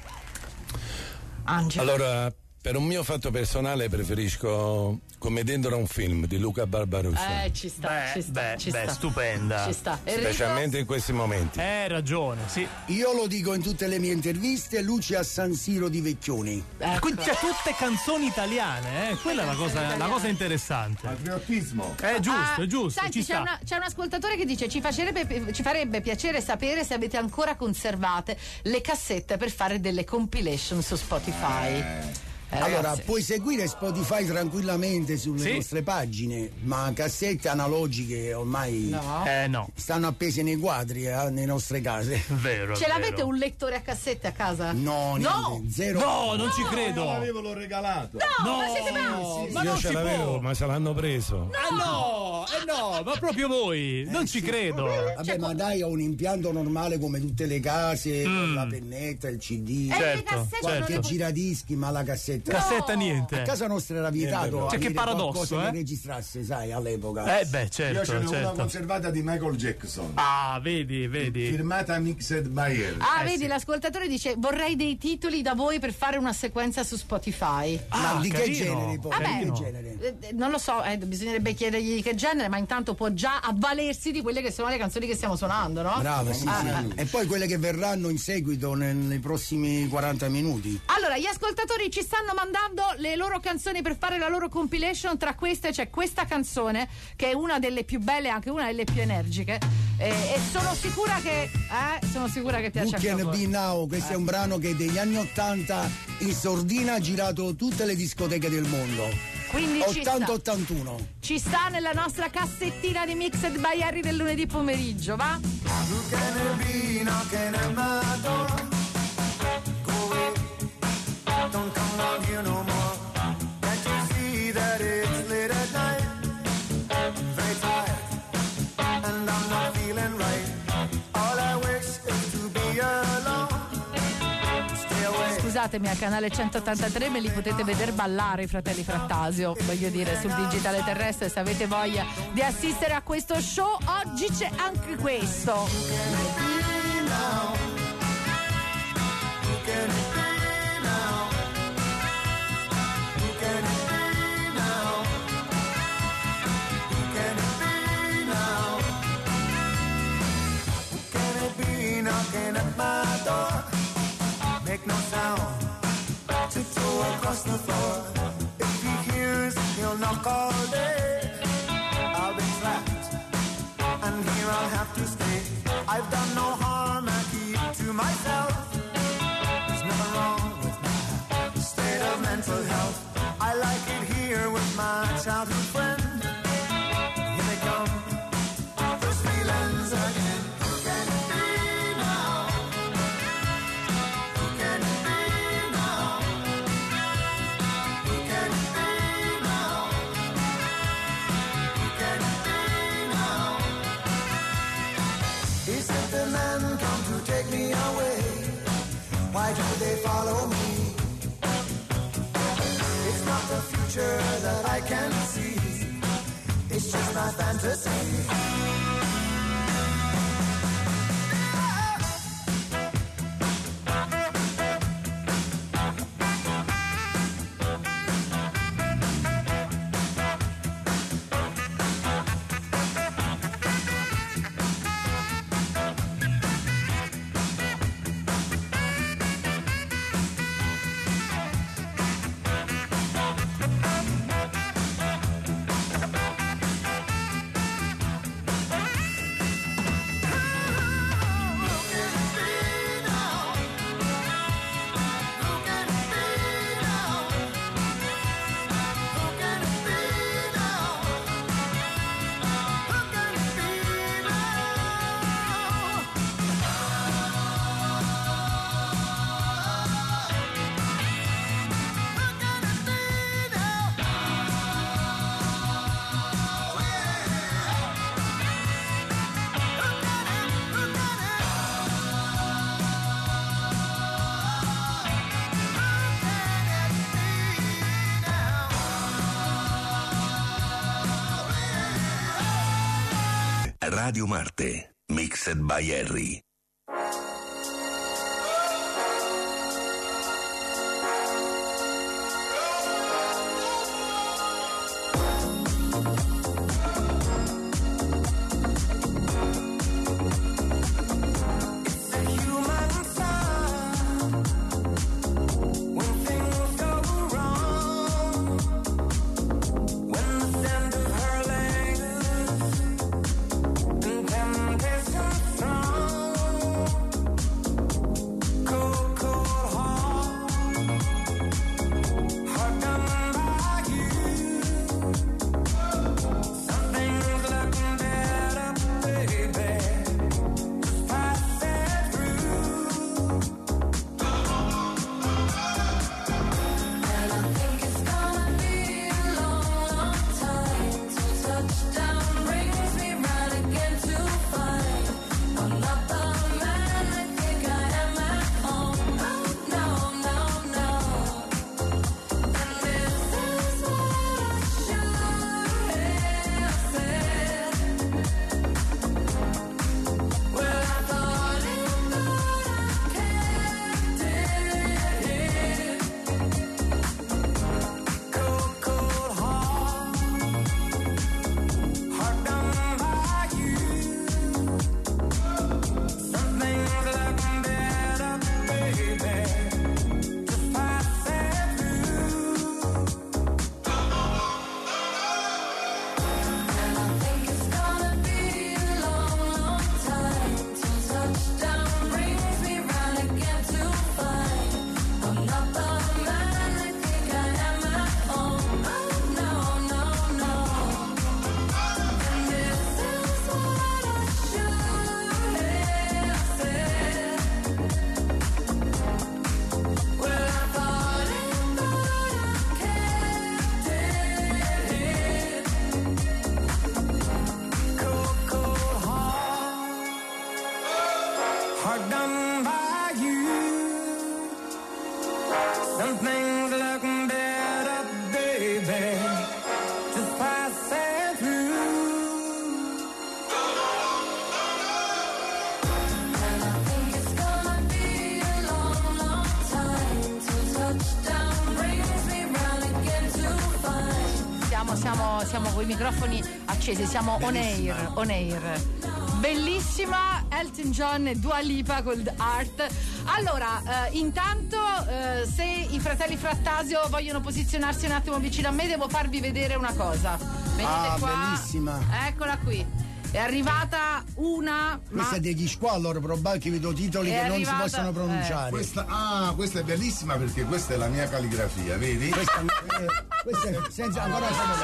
Angelo. Allora, per un mio fatto personale preferisco Come dentro a un film di Luca Barbarossa. Eh, ci sta, Beh, ci sta, beh, ci beh, sta. stupenda. Ci sta. Enrico? Specialmente in questi momenti. Eh, hai ragione, sì. Io lo dico in tutte le mie interviste, Luce a San Siro di Vecchioni. Ecco. Quindi c'è tutte canzoni italiane, eh? Quella è la cosa, la cosa interessante. Patriottismo. È giusto, Ah, è giusto, senti, ci c'è, sta. una- c'è un ascoltatore che dice ci, facerebbe, ci farebbe piacere sapere se avete ancora conservate le cassette per fare delle compilation su Spotify. Eh, Allora, ragazzi. puoi seguire Spotify tranquillamente sulle Sì. nostre pagine, ma cassette analogiche ormai No. Eh no, stanno appese nei quadri, eh, nelle nostre case. vero. Ce l'avete vero. un lettore a cassette a casa? No, niente, No! zero. No, non ci credo. l'ho regalato. No, ma siete pazzi? ma Io non ce si l'avevo, può. ma se l'hanno preso. Ah no, eh no, ma proprio voi. non ci credo. Vabbè, ma dai, ho un impianto normale come tutte le case, con la pennetta, il C D, Eh, Certo, le cassette certo. non qualche le- giradischi, ma la cassetta. Cassetta niente. A casa nostra era vietato Cioè, che avere paradosso, qualcosa eh? che registrasse, sai, all'epoca. Eh beh, certo, certo. conservata di Michael Jackson. Ah, vedi, vedi. Firmata Mixed by Harry. Ah, Eh, vedi, sì. l'ascoltatore dice vorrei dei titoli da voi per fare una sequenza su Spotify. Ma Ah, di che carino. genere poi? Vabbè. Di che genere? Eh, eh, non lo so, eh, bisognerebbe chiedergli di che genere, ma intanto può già avvalersi di quelle che sono le canzoni che stiamo suonando, no? Brava, sì, Ah, sì. E poi quelle che verranno in seguito nel- nei prossimi quaranta minuti. Allora, gli ascoltatori ci stanno mandando le loro canzoni per fare la loro compilation. Tra queste c'è questa canzone che è una delle più belle, anche una delle più energiche. E, e sono sicura che eh, sono sicura che piace Who anche a Can voi. Be Now, questo è un brano che degli anni ottanta in sordina ha girato tutte le discoteche del mondo. Quindi ci sta, ottanta ottantuno. ci sta nella nostra cassettina di Mixed by Harry del lunedì pomeriggio, va? Who can it be knocking at my door? Go away, don't come round here no more. Can't you see that it's late at night? I'm very tired, and I'm not feeling right. All I wish is to be alone. Stay away. Scusatemi, al canale centottantatré me li potete vedere ballare i fratelli Frattasio, voglio dire, sul digitale terrestre. Se avete voglia di assistere a questo show, oggi c'è anche questo. Knocking at my door, make no sound, tiptoe across the floor. If he hears, he'll knock all day. I'll be trapped, and here I'll have to stay. I've done no harm, I keep to myself. There's nothing wrong with my state of mental health. I like it here with my childhood friend. Here they come, those feelings again. Why do they follow me? It's not the future that I can see. It's just my fantasy. Radio Marte, mixed by Harry. Siamo con i microfoni accesi, siamo on air, on air. Bellissima Elton John e Dua Lipa con The Art. Allora, eh, intanto eh, se i fratelli Frattasio vogliono posizionarsi un attimo vicino a me, devo farvi vedere una cosa. Venite ah, qua. Bellissima. Eccola qui. È arrivata una. Questa ma... è degli squallor, probabile che vedo titoli è che arrivata, non si possono pronunciare. Eh. Questa, ah, questa è bellissima perché questa è la mia calligrafia, vedi? Questa, eh, questa è senza ancora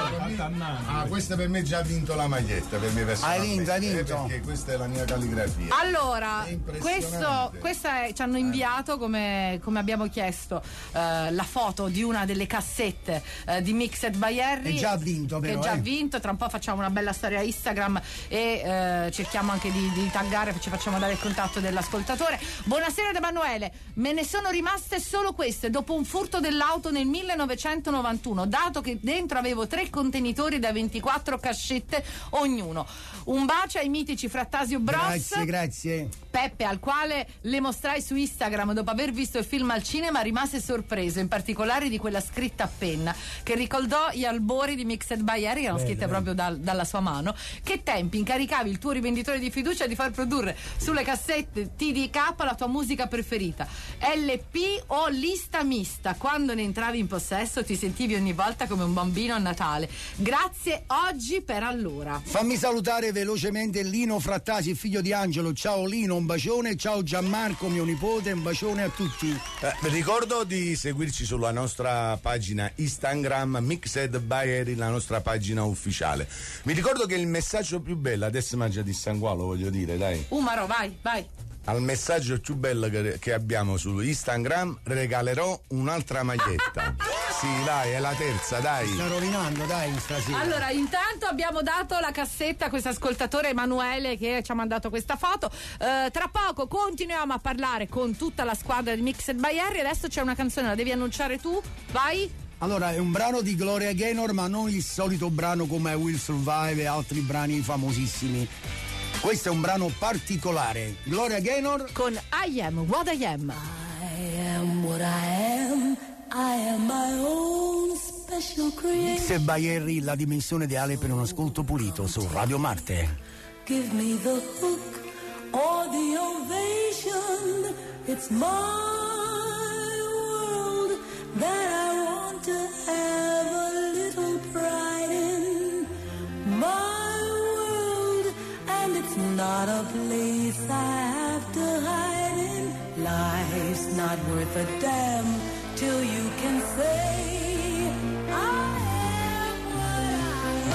Ah, questa per me già ha vinto la maglietta, per me personalmente. Hai vinto, hai vinto. Eh, perché questa è la mia calligrafia. Allora, questo, questa è, ci hanno inviato come, come abbiamo chiesto eh, la foto di una delle cassette eh, di Mixed by Harry. È già vinto, però. È già eh. vinto, tra un po' facciamo una bella storia Instagram e eh, cerchiamo anche di, di taggare, ci facciamo dare il contatto dell'ascoltatore. Buonasera ad Emanuele, me ne sono rimaste solo queste dopo un furto dell'auto nel millenovecentonovantuno, dato che dentro avevo tre contenitori da ventiquattro cascette ognuno. Un bacio ai mitici Frattasio Bros. Grazie, grazie. Peppe, al quale le mostrai su Instagram dopo aver visto il film al cinema, rimase sorpreso, in particolare di quella scritta a penna che ricordò gli albori di Mixed by Harry, che erano scritte proprio dal, dalla sua mano. Che tempi, incaricavi il tuo rivenditore di fiducia di far produrre sulle cassette T D K la tua musica preferita, L P o lista mista. Quando ne entravi in possesso ti sentivi ogni volta come un bambino a Natale. Grazie oggi per allora. Fammi salutare velocemente Lino Frattasi, figlio di Angelo. Ciao Lino, un bacione. Ciao Gianmarco, mio nipote, un bacione a tutti. Eh, ricordo di seguirci sulla nostra pagina Instagram Mixed by Harry, la nostra pagina ufficiale. Mi ricordo che il messaggio più bello, adesso mangia di sangualo, voglio dire, dai. Umaro, vai, vai. Al messaggio più bello che, che abbiamo su Instagram regalerò un'altra maglietta. Sì, dai, è la terza, dai. Sta rovinando, dai, stasera. Allora, intanto abbiamo dato la cassetta a questo ascoltatore Emanuele che ci ha mandato questa foto. Eh, tra poco continuiamo a parlare con tutta la squadra di Mixed by Harry. Adesso c'è una canzone, la devi annunciare tu? Vai. Allora, è un brano di Gloria Gaynor, ma non il solito brano come Will Survive e altri brani famosissimi. Questo è un brano particolare. Gloria Gaynor con I Am What I Am. I am what I am. I am my own special creation. Mixed by Harry, la dimensione ideale per un ascolto pulito su Radio Marte. Give me the hook or the ovation. It's my world that I want to have a little pride in. My world, and it's not a place I have to hide in. Life's not worth a damn till you can say I am what I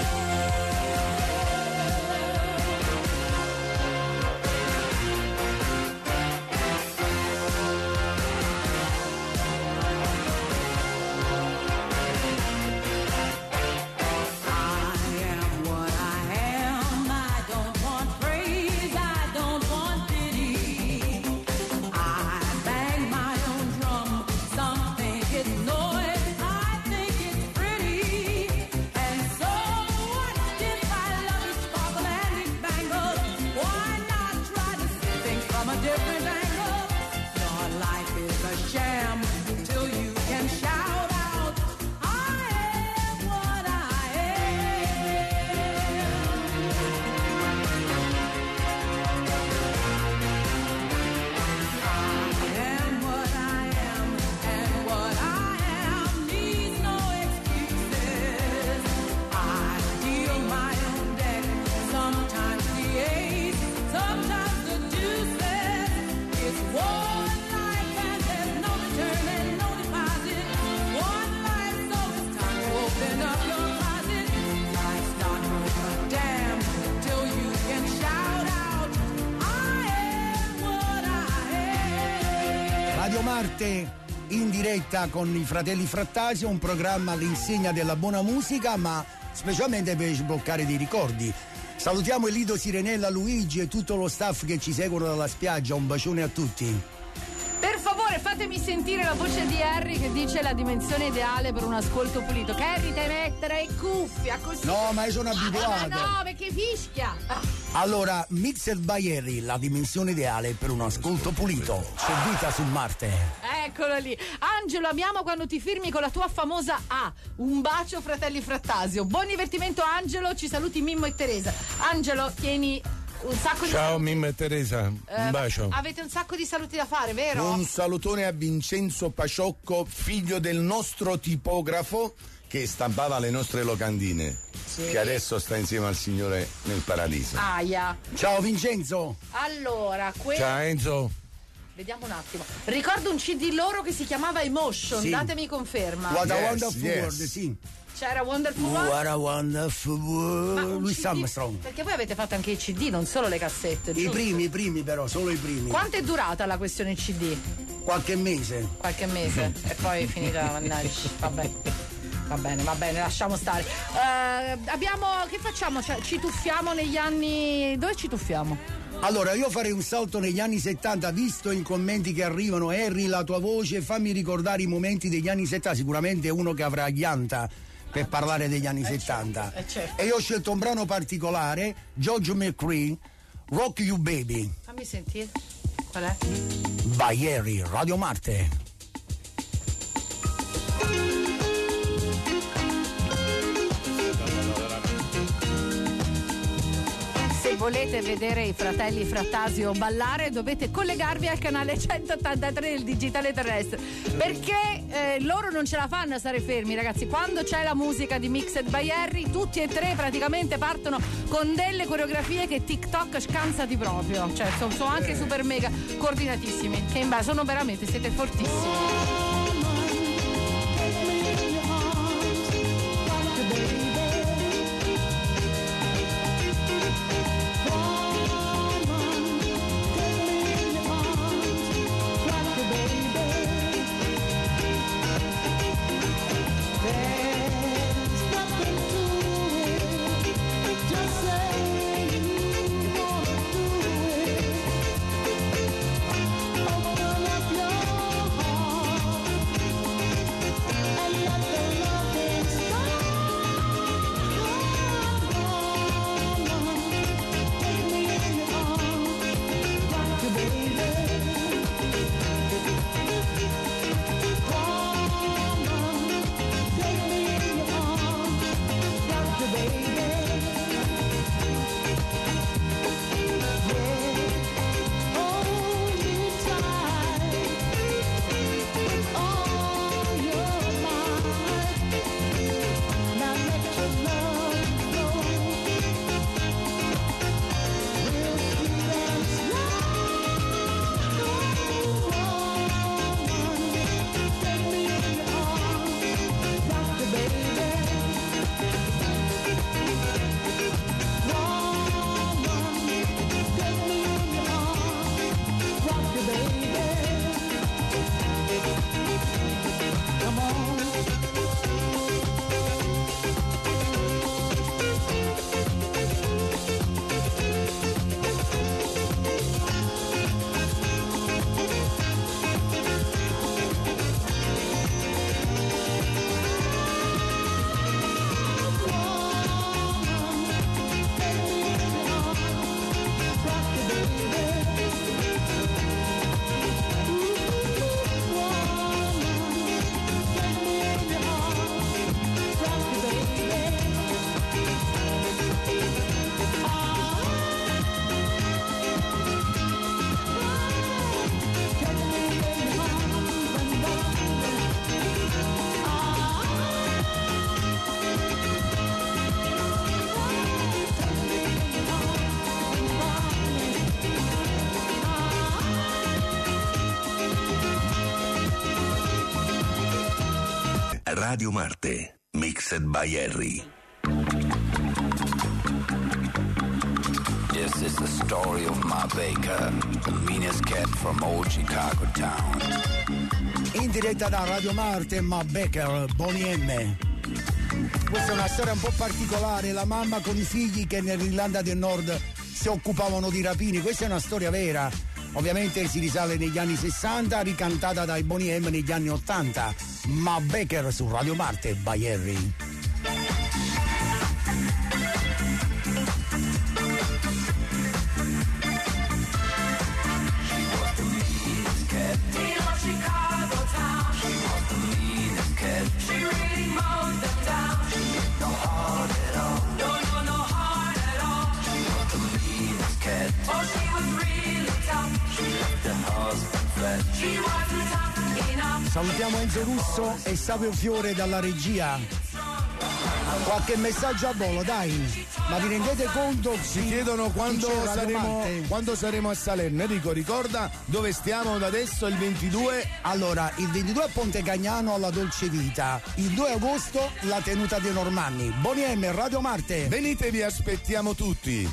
in diretta con i Fratelli Frattasio, un programma all'insegna della buona musica, ma specialmente per sbloccare dei ricordi. Salutiamo Elido, Sirenella, Luigi e tutto lo staff che ci seguono dalla spiaggia. Un bacione a tutti. Per favore, fatemi sentire la voce di Harry che dice la dimensione ideale per un ascolto pulito. Che Harry te mettere in cuffia così. No, ma io sono abituato. Ah, no, perché fischia. Allora, Mixed by Harry, la dimensione ideale per un ascolto pulito. C'è vita su Marte. Eccolo lì. Angelo, amiamo quando ti firmi con la tua famosa A. Un bacio, Fratelli Frattasio. Buon divertimento, Angelo. Ci saluti Mimmo e Teresa. Angelo, tieni un sacco di Ciao saluti. Mimmo e Teresa, Eh, un bacio. Avete un sacco di saluti da fare, vero? Un salutone a Vincenzo Paciocco, figlio del nostro tipografo che stampava le nostre locandine, Sì. che adesso sta insieme al Signore nel paradiso. Aia. Ciao Vincenzo. Allora, que- Ciao Enzo. vediamo un attimo. Ricordo un C D loro che si chiamava Emotion, Sì. datemi conferma. What a Yes, Wonderful yes. World, sì. C'era Wonderful World? What a Wonderful Ma World. un Louis C D Armstrong. Perché voi avete fatto anche i C D, non solo le cassette, I giusto? primi, i primi però, solo i primi. Quanto è durata la questione C D? Qualche mese. Qualche mese e poi è finita, mannaggia. Vabbè. Va bene, va bene, lasciamo stare. Eh, abbiamo. Che facciamo? Cioè, ci tuffiamo negli anni. Dove ci tuffiamo? Allora, io farei un salto negli anni settanta, visto i commenti che arrivano. Harry, la tua voce, fammi ricordare i momenti degli anni settanta. Sicuramente uno che avrà ghianta per parlare degli anni Eh, settanta. certo, eh, certo. E io ho scelto un brano particolare, George McCree, Rock You Baby, Fammi sentire. Qual è? by Harry, Radio Marte. Se volete vedere i Fratelli Frattasio ballare dovete collegarvi al canale centottantatré del digitale terrestre, perché eh, loro non ce la fanno a stare fermi, ragazzi. Quando c'è la musica di Mixed by Harry, tutti e tre praticamente partono con delle coreografie che TikTok scansati proprio, cioè sono, sono anche super mega coordinatissimi, che in base sono veramente, siete fortissimi. Open up your heart. Radio Marte, mixed by Harry. This is the story of Ma Baker, the meanest cat from old Chicago town. In diretta da Radio Marte, Ma Baker, Boney M. Questa è una storia un po' particolare, la mamma con i figli che nell'Irlanda del Nord si occupavano di rapini. Questa è una storia vera, ovviamente si risale negli anni sessanta, ricantata dai Boney M negli anni ottanta. Ma Baker su Radio Marte by Harry. Salutiamo Enzo Russo e Savio Fiore dalla regia. Qualche messaggio a volo, dai. Ma vi rendete conto? Si chiedono quando saremo, quando saremo a Salerno. Enrico, ricorda dove stiamo da adesso, il ventidue? Allora, il ventidue a Ponte Cagnano alla Dolce Vita, il due agosto la tenuta dei Normanni. Boney M, Radio Marte. Venite, vi aspettiamo tutti.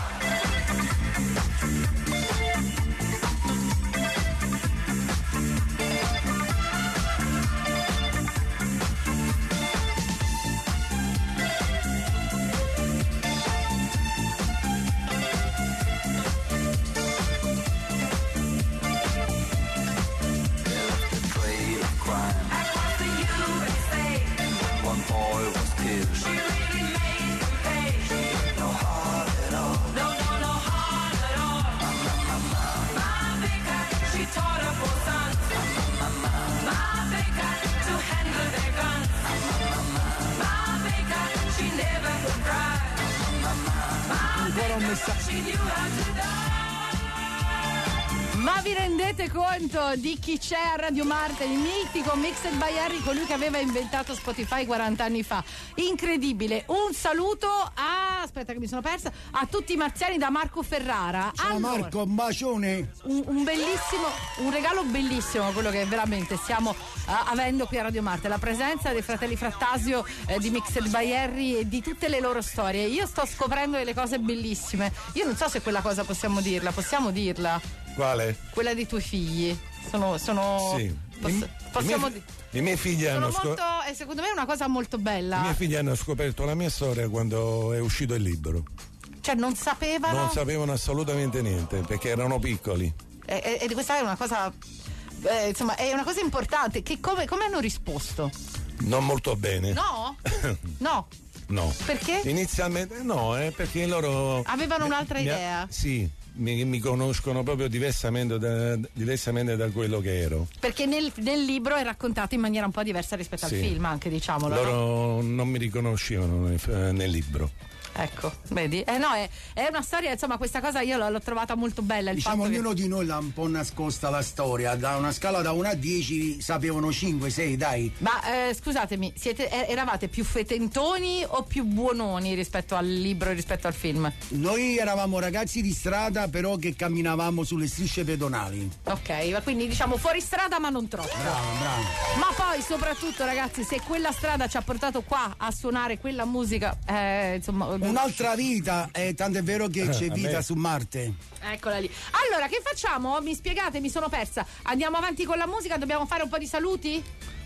Ma vi rendete conto di chi c'è a Radio Marte? Il mitico Mixed by Harry, colui che aveva inventato Spotify quaranta anni fa. Incredibile. Un saluto a aspetta che mi sono persa a tutti i marziani da Marco Ferrara. Ciao allora, Marco, un bacione. Un, un bellissimo, un regalo bellissimo quello che veramente stiamo uh, avendo qui a Radio Marte, la presenza dei fratelli Frattasio, eh, di Mixed by Harry e di tutte le loro storie. Io sto scoprendo delle cose bellissime. Io non so se quella cosa possiamo dirla, possiamo dirla? Quale? Quella dei tuoi figli. Sono. sono sì. poss- I, possiamo i, miei, I miei figli sono hanno molto, scop- e secondo me è una cosa molto bella. I miei figli hanno scoperto la mia storia quando è uscito il libro. Cioè non sapevano. Non sapevano assolutamente niente perché erano piccoli. E, e, e questa è una cosa. Eh, insomma, è una cosa importante. Che come, come hanno risposto? Non molto bene. No? No. No. Perché? Inizialmente no, eh, perché loro. Avevano un'altra mi, idea. Mi, sì. Mi, mi conoscono proprio diversamente da, diversamente da quello che ero. Perché nel, nel libro è raccontato in maniera un po' diversa rispetto sì. al film, anche diciamolo. Loro no? non mi riconoscevano nel, nel libro. Ecco, vedi? Eh no, è, è una storia, insomma, questa cosa io l'ho, l'ho trovata molto bella. Il diciamo, fatto ognuno che... di noi l'ha un po' nascosta la storia. Da una scala da uno a dieci sapevano cinque, sei, dai. Ma eh, scusatemi, siete, eravate più fetentoni o più buononi rispetto al libro e rispetto al film? Noi eravamo ragazzi di strada, però che camminavamo sulle strisce pedonali. Ok, ma quindi diciamo fuori strada ma non troppo. Bravo, bravo. Ma poi soprattutto, ragazzi, se quella strada ci ha portato qua a suonare quella musica, eh, insomma... Un'altra vita, eh, tanto è vero che c'è vita su Marte. Eccola lì. Allora, che facciamo? Mi spiegate, mi sono persa. Andiamo avanti con la musica, dobbiamo fare un po' di saluti?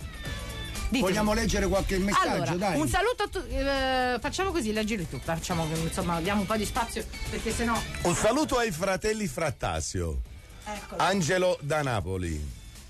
Ditemi. Vogliamo leggere qualche messaggio, allora, dai. Un saluto a tutti. Eh, facciamo così, leggili tu. Facciamo, insomma, diamo un po' di spazio, perché sennò. Un saluto ai fratelli Frattasio. Eccolo. Angelo da Napoli.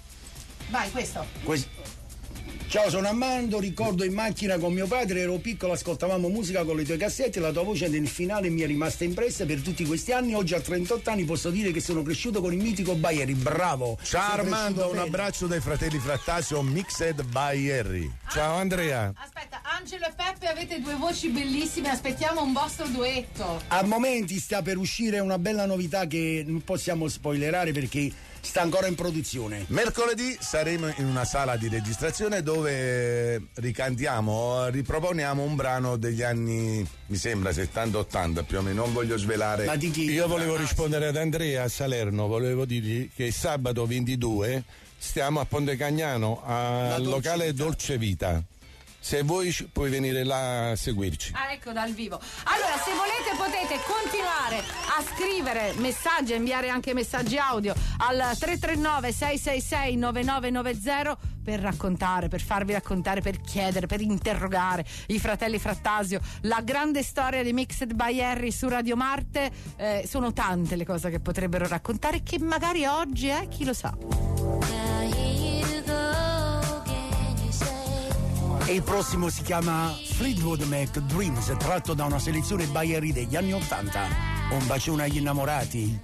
Vai, questo. questo. Ciao, sono Armando, ricordo in macchina con mio padre, ero piccolo, ascoltavamo musica con le tue cassette, la tua voce nel finale mi è rimasta impressa per tutti questi anni. Oggi a trentotto anni posso dire che sono cresciuto con il mitico Bayeri, bravo. Ciao Sei Armando, un bene. abbraccio dai fratelli Frattasio, Mixed by Harry. Ciao Andrea. Aspetta, Angelo e Peppe avete due voci bellissime, aspettiamo un vostro duetto. A momenti sta per uscire una bella novità che non possiamo spoilerare perché sta ancora in produzione. Mercoledì saremo in una sala di registrazione dove ricantiamo, riproponiamo un brano degli anni, mi sembra settanta ottanta più o meno, non voglio svelare. Ma di chi? Io volevo rispondere ad Andrea a Salerno, volevo dirgli che sabato ventidue stiamo a Ponte Cagnano al Dolce locale Vita. Dolce Vita. Se vuoi ci- puoi venire là a seguirci. Ah, ecco, dal vivo. Allora, se volete potete continuare a scrivere messaggi, a inviare anche messaggi audio al tre tre nove sei sei sei nove nove nove zero per raccontare, per farvi raccontare, per chiedere, per interrogare i fratelli Frattasio, la grande storia di Mixed by Harry su Radio Marte. Eh, sono tante le cose che potrebbero raccontare, che magari oggi, eh, chi lo sa. E il prossimo si chiama Fleetwood Mac Dreams, tratto da una selezione by Harry degli anni ottanta. Un bacione agli innamorati.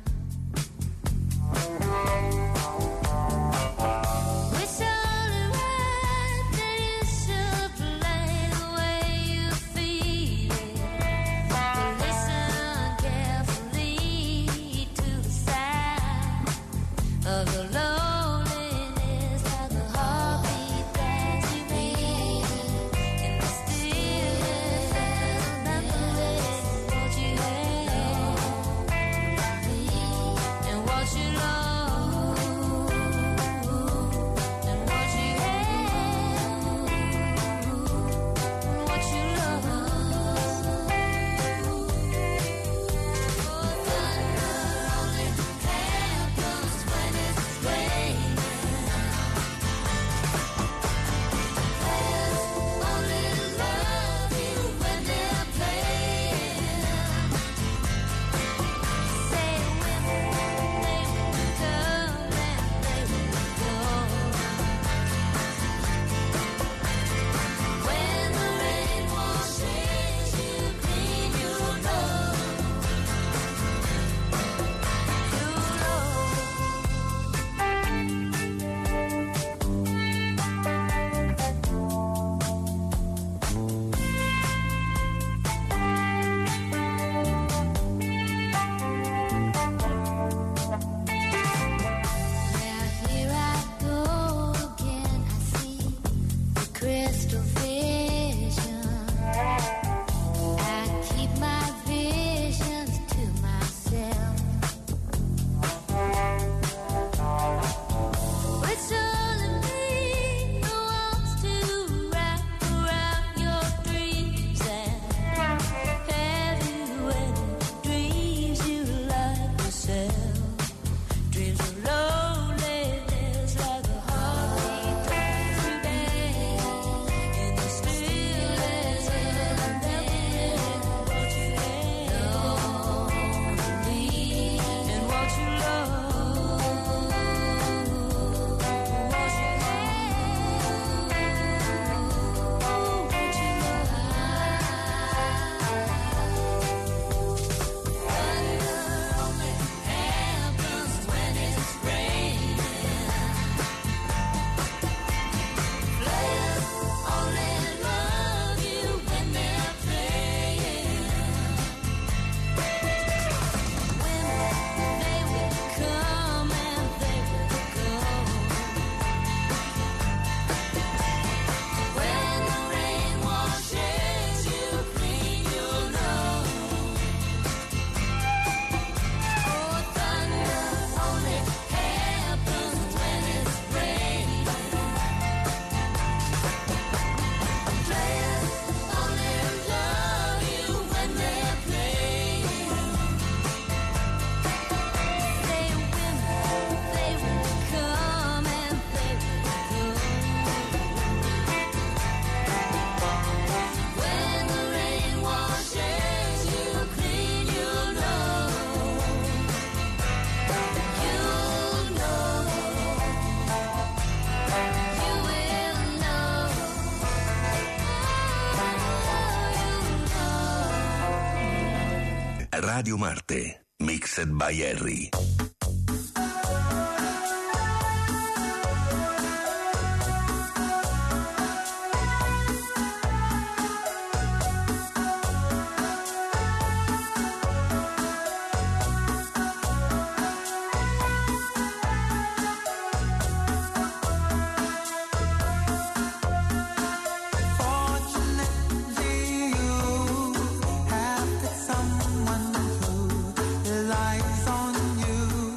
Radio Marte, Mixed by Harry. Someone who relies on you.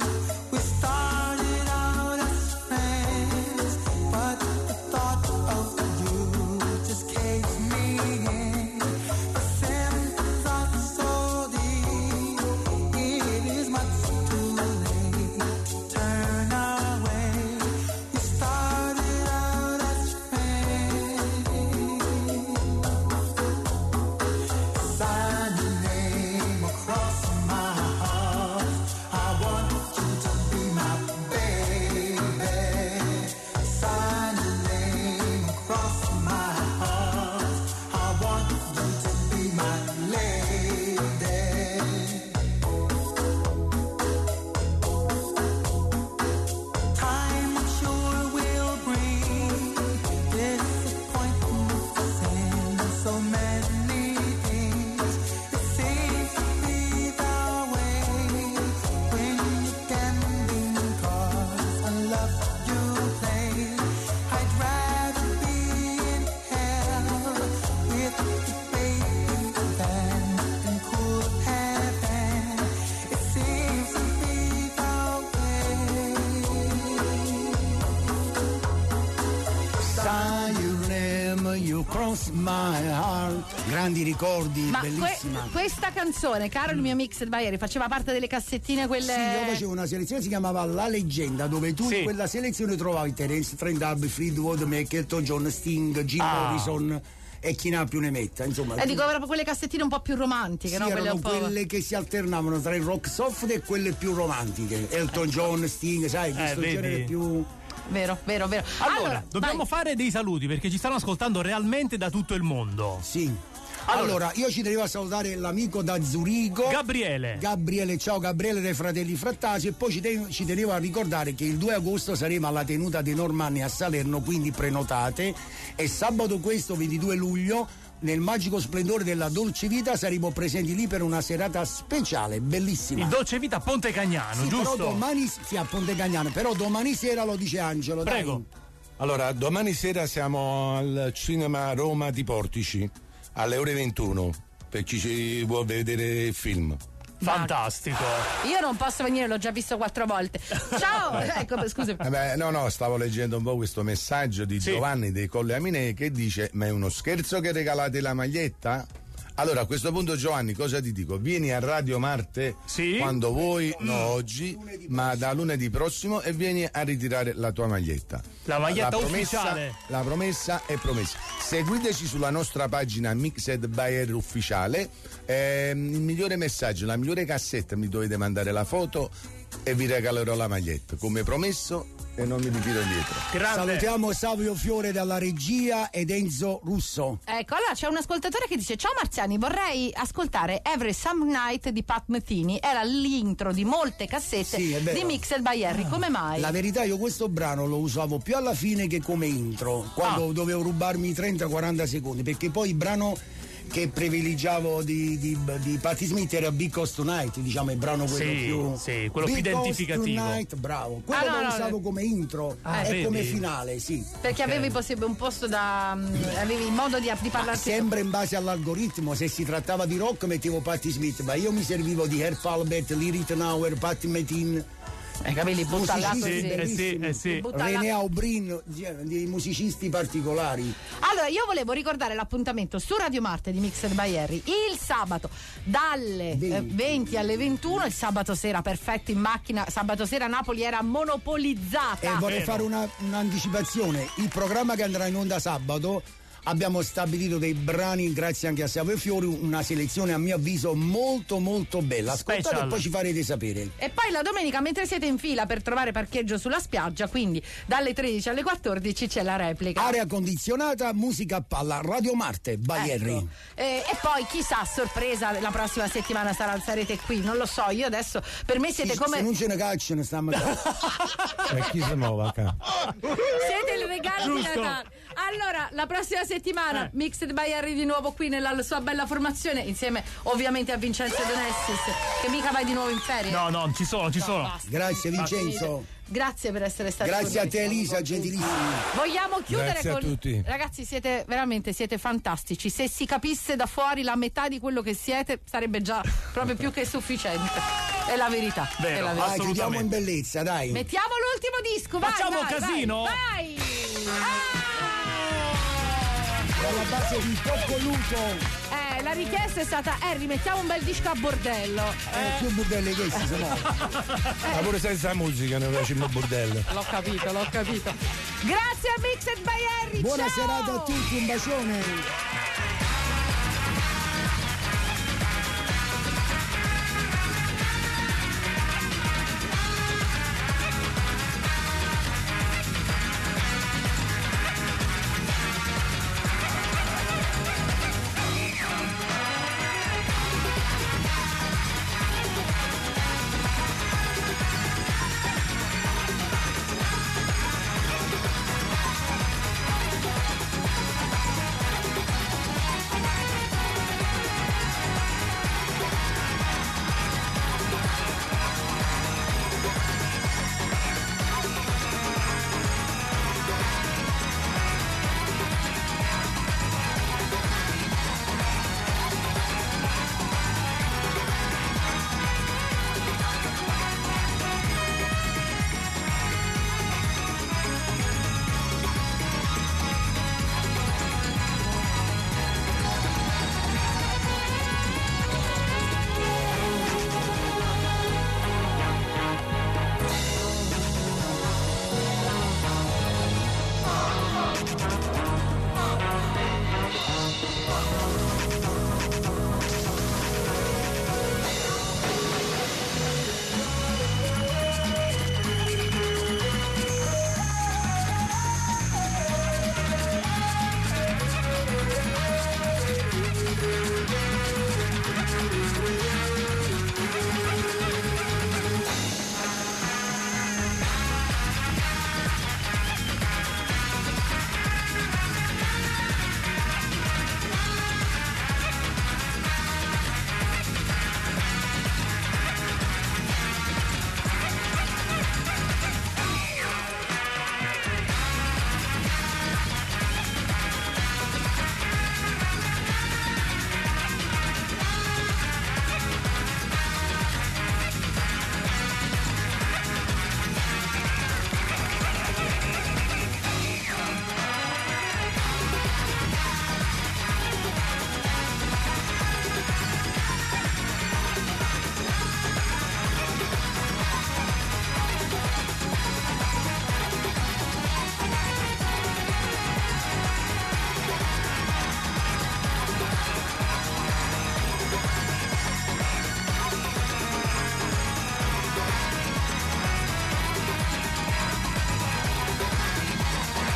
Cross My Heart. Grandi ricordi, Ma bellissima. que- questa canzone, Caro il mio Mixed by Erri, faceva parte delle cassettine quelle. Sì, io facevo una selezione, si chiamava La Leggenda, dove tu Sì. in quella selezione trovavi Terence Trent D'Arby, Fleetwood Mac, Elton John, Sting, Jim Ah. Morrison e chi ne ha più ne metta, insomma. Eh, dico proprio quelle cassettine un po' più romantiche, Sì, no? Quelle erano un po'. quelle che si alternavano tra il rock soft e quelle più romantiche. Elton John, Sting, sai, questo vedi. genere più. Vero, vero, vero. Allora, dobbiamo vai. fare dei saluti perché ci stanno ascoltando realmente da tutto il mondo. Sì. Allora, io ci tenevo a salutare l'amico da Zurigo, Gabriele. Gabriele, ciao Gabriele dei Fratelli Frattasi, e poi ci, te- ci tenevo a ricordare che il due agosto saremo alla tenuta dei Normanni a Salerno, quindi prenotate, e sabato questo ventidue luglio nel magico splendore della Dolce Vita saremo presenti lì per una serata speciale, bellissima. Il Dolce Vita a Ponte Cagnano, Sì, giusto? però domani, sì, a Ponte Cagnano, però domani sera lo dice Angelo. dai. Prego. Allora, domani sera siamo al Cinema Roma di Portici alle ore ventuno per chi ci vuole vedere il film. Fantastico. Io non posso venire, l'ho già visto quattro volte. Ciao! ecco, scusami. Eh beh, no, no, stavo leggendo un po' questo messaggio di Sì. Giovanni dei Colle Aminei che dice: ma è uno scherzo che regalate la maglietta? Allora, a questo punto, Giovanni, cosa ti dico? Vieni a Radio Marte Sì. quando vuoi, no oggi, ma da lunedì prossimo, e vieni a ritirare la tua maglietta. La maglietta promessa, ufficiale. La promessa è promessa. Seguiteci sulla nostra pagina Mixed by Erri ufficiale. Ehm, il migliore messaggio, la migliore cassetta, mi dovete mandare la foto e vi regalerò la maglietta, come promesso, e non mi ritiro indietro. Grande. Salutiamo Savio Fiore dalla regia ed Enzo Russo. Ecco, allora c'è un ascoltatore che dice: ciao Marziani, vorrei ascoltare Every Summer Night di Pat Metheny. Era l'intro di molte cassette Sì, è vero. di Mixed by Erri. Come mai? La verità, io questo brano lo usavo più alla fine che come intro, quando Ah. dovevo rubarmi trenta quaranta secondi, perché poi il brano che privilegiavo di, di, di Patti Smith era Because Tonight, diciamo il brano quello Sì, più sì, quello più Because identificativo. Tonight, bravo, quello Ah, no, lo no, usavo no. come intro Ah, e vedi? come finale, sì. Perché avevi possibile un posto da. mm, avevi modo di, di parlarti. Sempre in base all'algoritmo, se si trattava di rock mettevo Patti Smith, ma io mi servivo di Herb Alpert, Lee Ritenour, Patti Metheny. I capelli buttallati. Musicisti Sì, eh sì, bellissimi. eh sì. Buttalla- René Aubrin, dei musicisti particolari. Allora, io volevo ricordare l'appuntamento su Radio Marte di Mixed by Erri il sabato dalle venti. eh, venti alle ventuno, il sabato sera perfetto in macchina. Sabato sera Napoli era monopolizzata. E vorrei vero. fare una, un'anticipazione. Il programma che andrà in onda sabato abbiamo stabilito dei brani, grazie anche a Savio Fiori, una selezione a mio avviso molto molto bella. Ascoltate Special. e poi ci farete sapere. E poi la domenica, mentre siete in fila per trovare parcheggio sulla spiaggia, quindi dalle tredici alle quattordici c'è la replica. Area condizionata, musica a palla, Radio Marte, by Erri. Ecco. E, e poi chissà, sorpresa, la prossima settimana sarà, sarete qui, non lo so, io adesso per me siete Se come non ce ne cacciano stiamo a E chi si muove qua? siete il regalo di Giusto. Natale. Allora, la prossima settimana Eh. Mixed by Erri di nuovo qui nella sua bella formazione, insieme ovviamente a Vincenzo Donessis, che mica vai di nuovo in ferie. No, no, ci sono, ci sono. basta. Grazie Vincenzo. Grazie per essere stati con Grazie a noi. te Elisa, gentilissima. Vogliamo chiudere Grazie a con tutti. ragazzi, siete veramente siete fantastici. Se si capisse da fuori la metà di quello che siete, sarebbe già proprio più che sufficiente. È la verità. Vero, è la verità. Dai, chiudiamo in bellezza, dai. Mettiamo l'ultimo disco, vai. Facciamo vai, casino? Vai. vai. Alla base di Coccoluto. Ah! Eh, la richiesta è stata: Harry, mettiamo un bel disco a bordello. Eh, più burdelle che si sono. Ma pure senza musica ne facciamo il bordello. L'ho capito, l'ho capito. Grazie a Mixed by Harry. Buona ciao! serata a tutti, un bacione.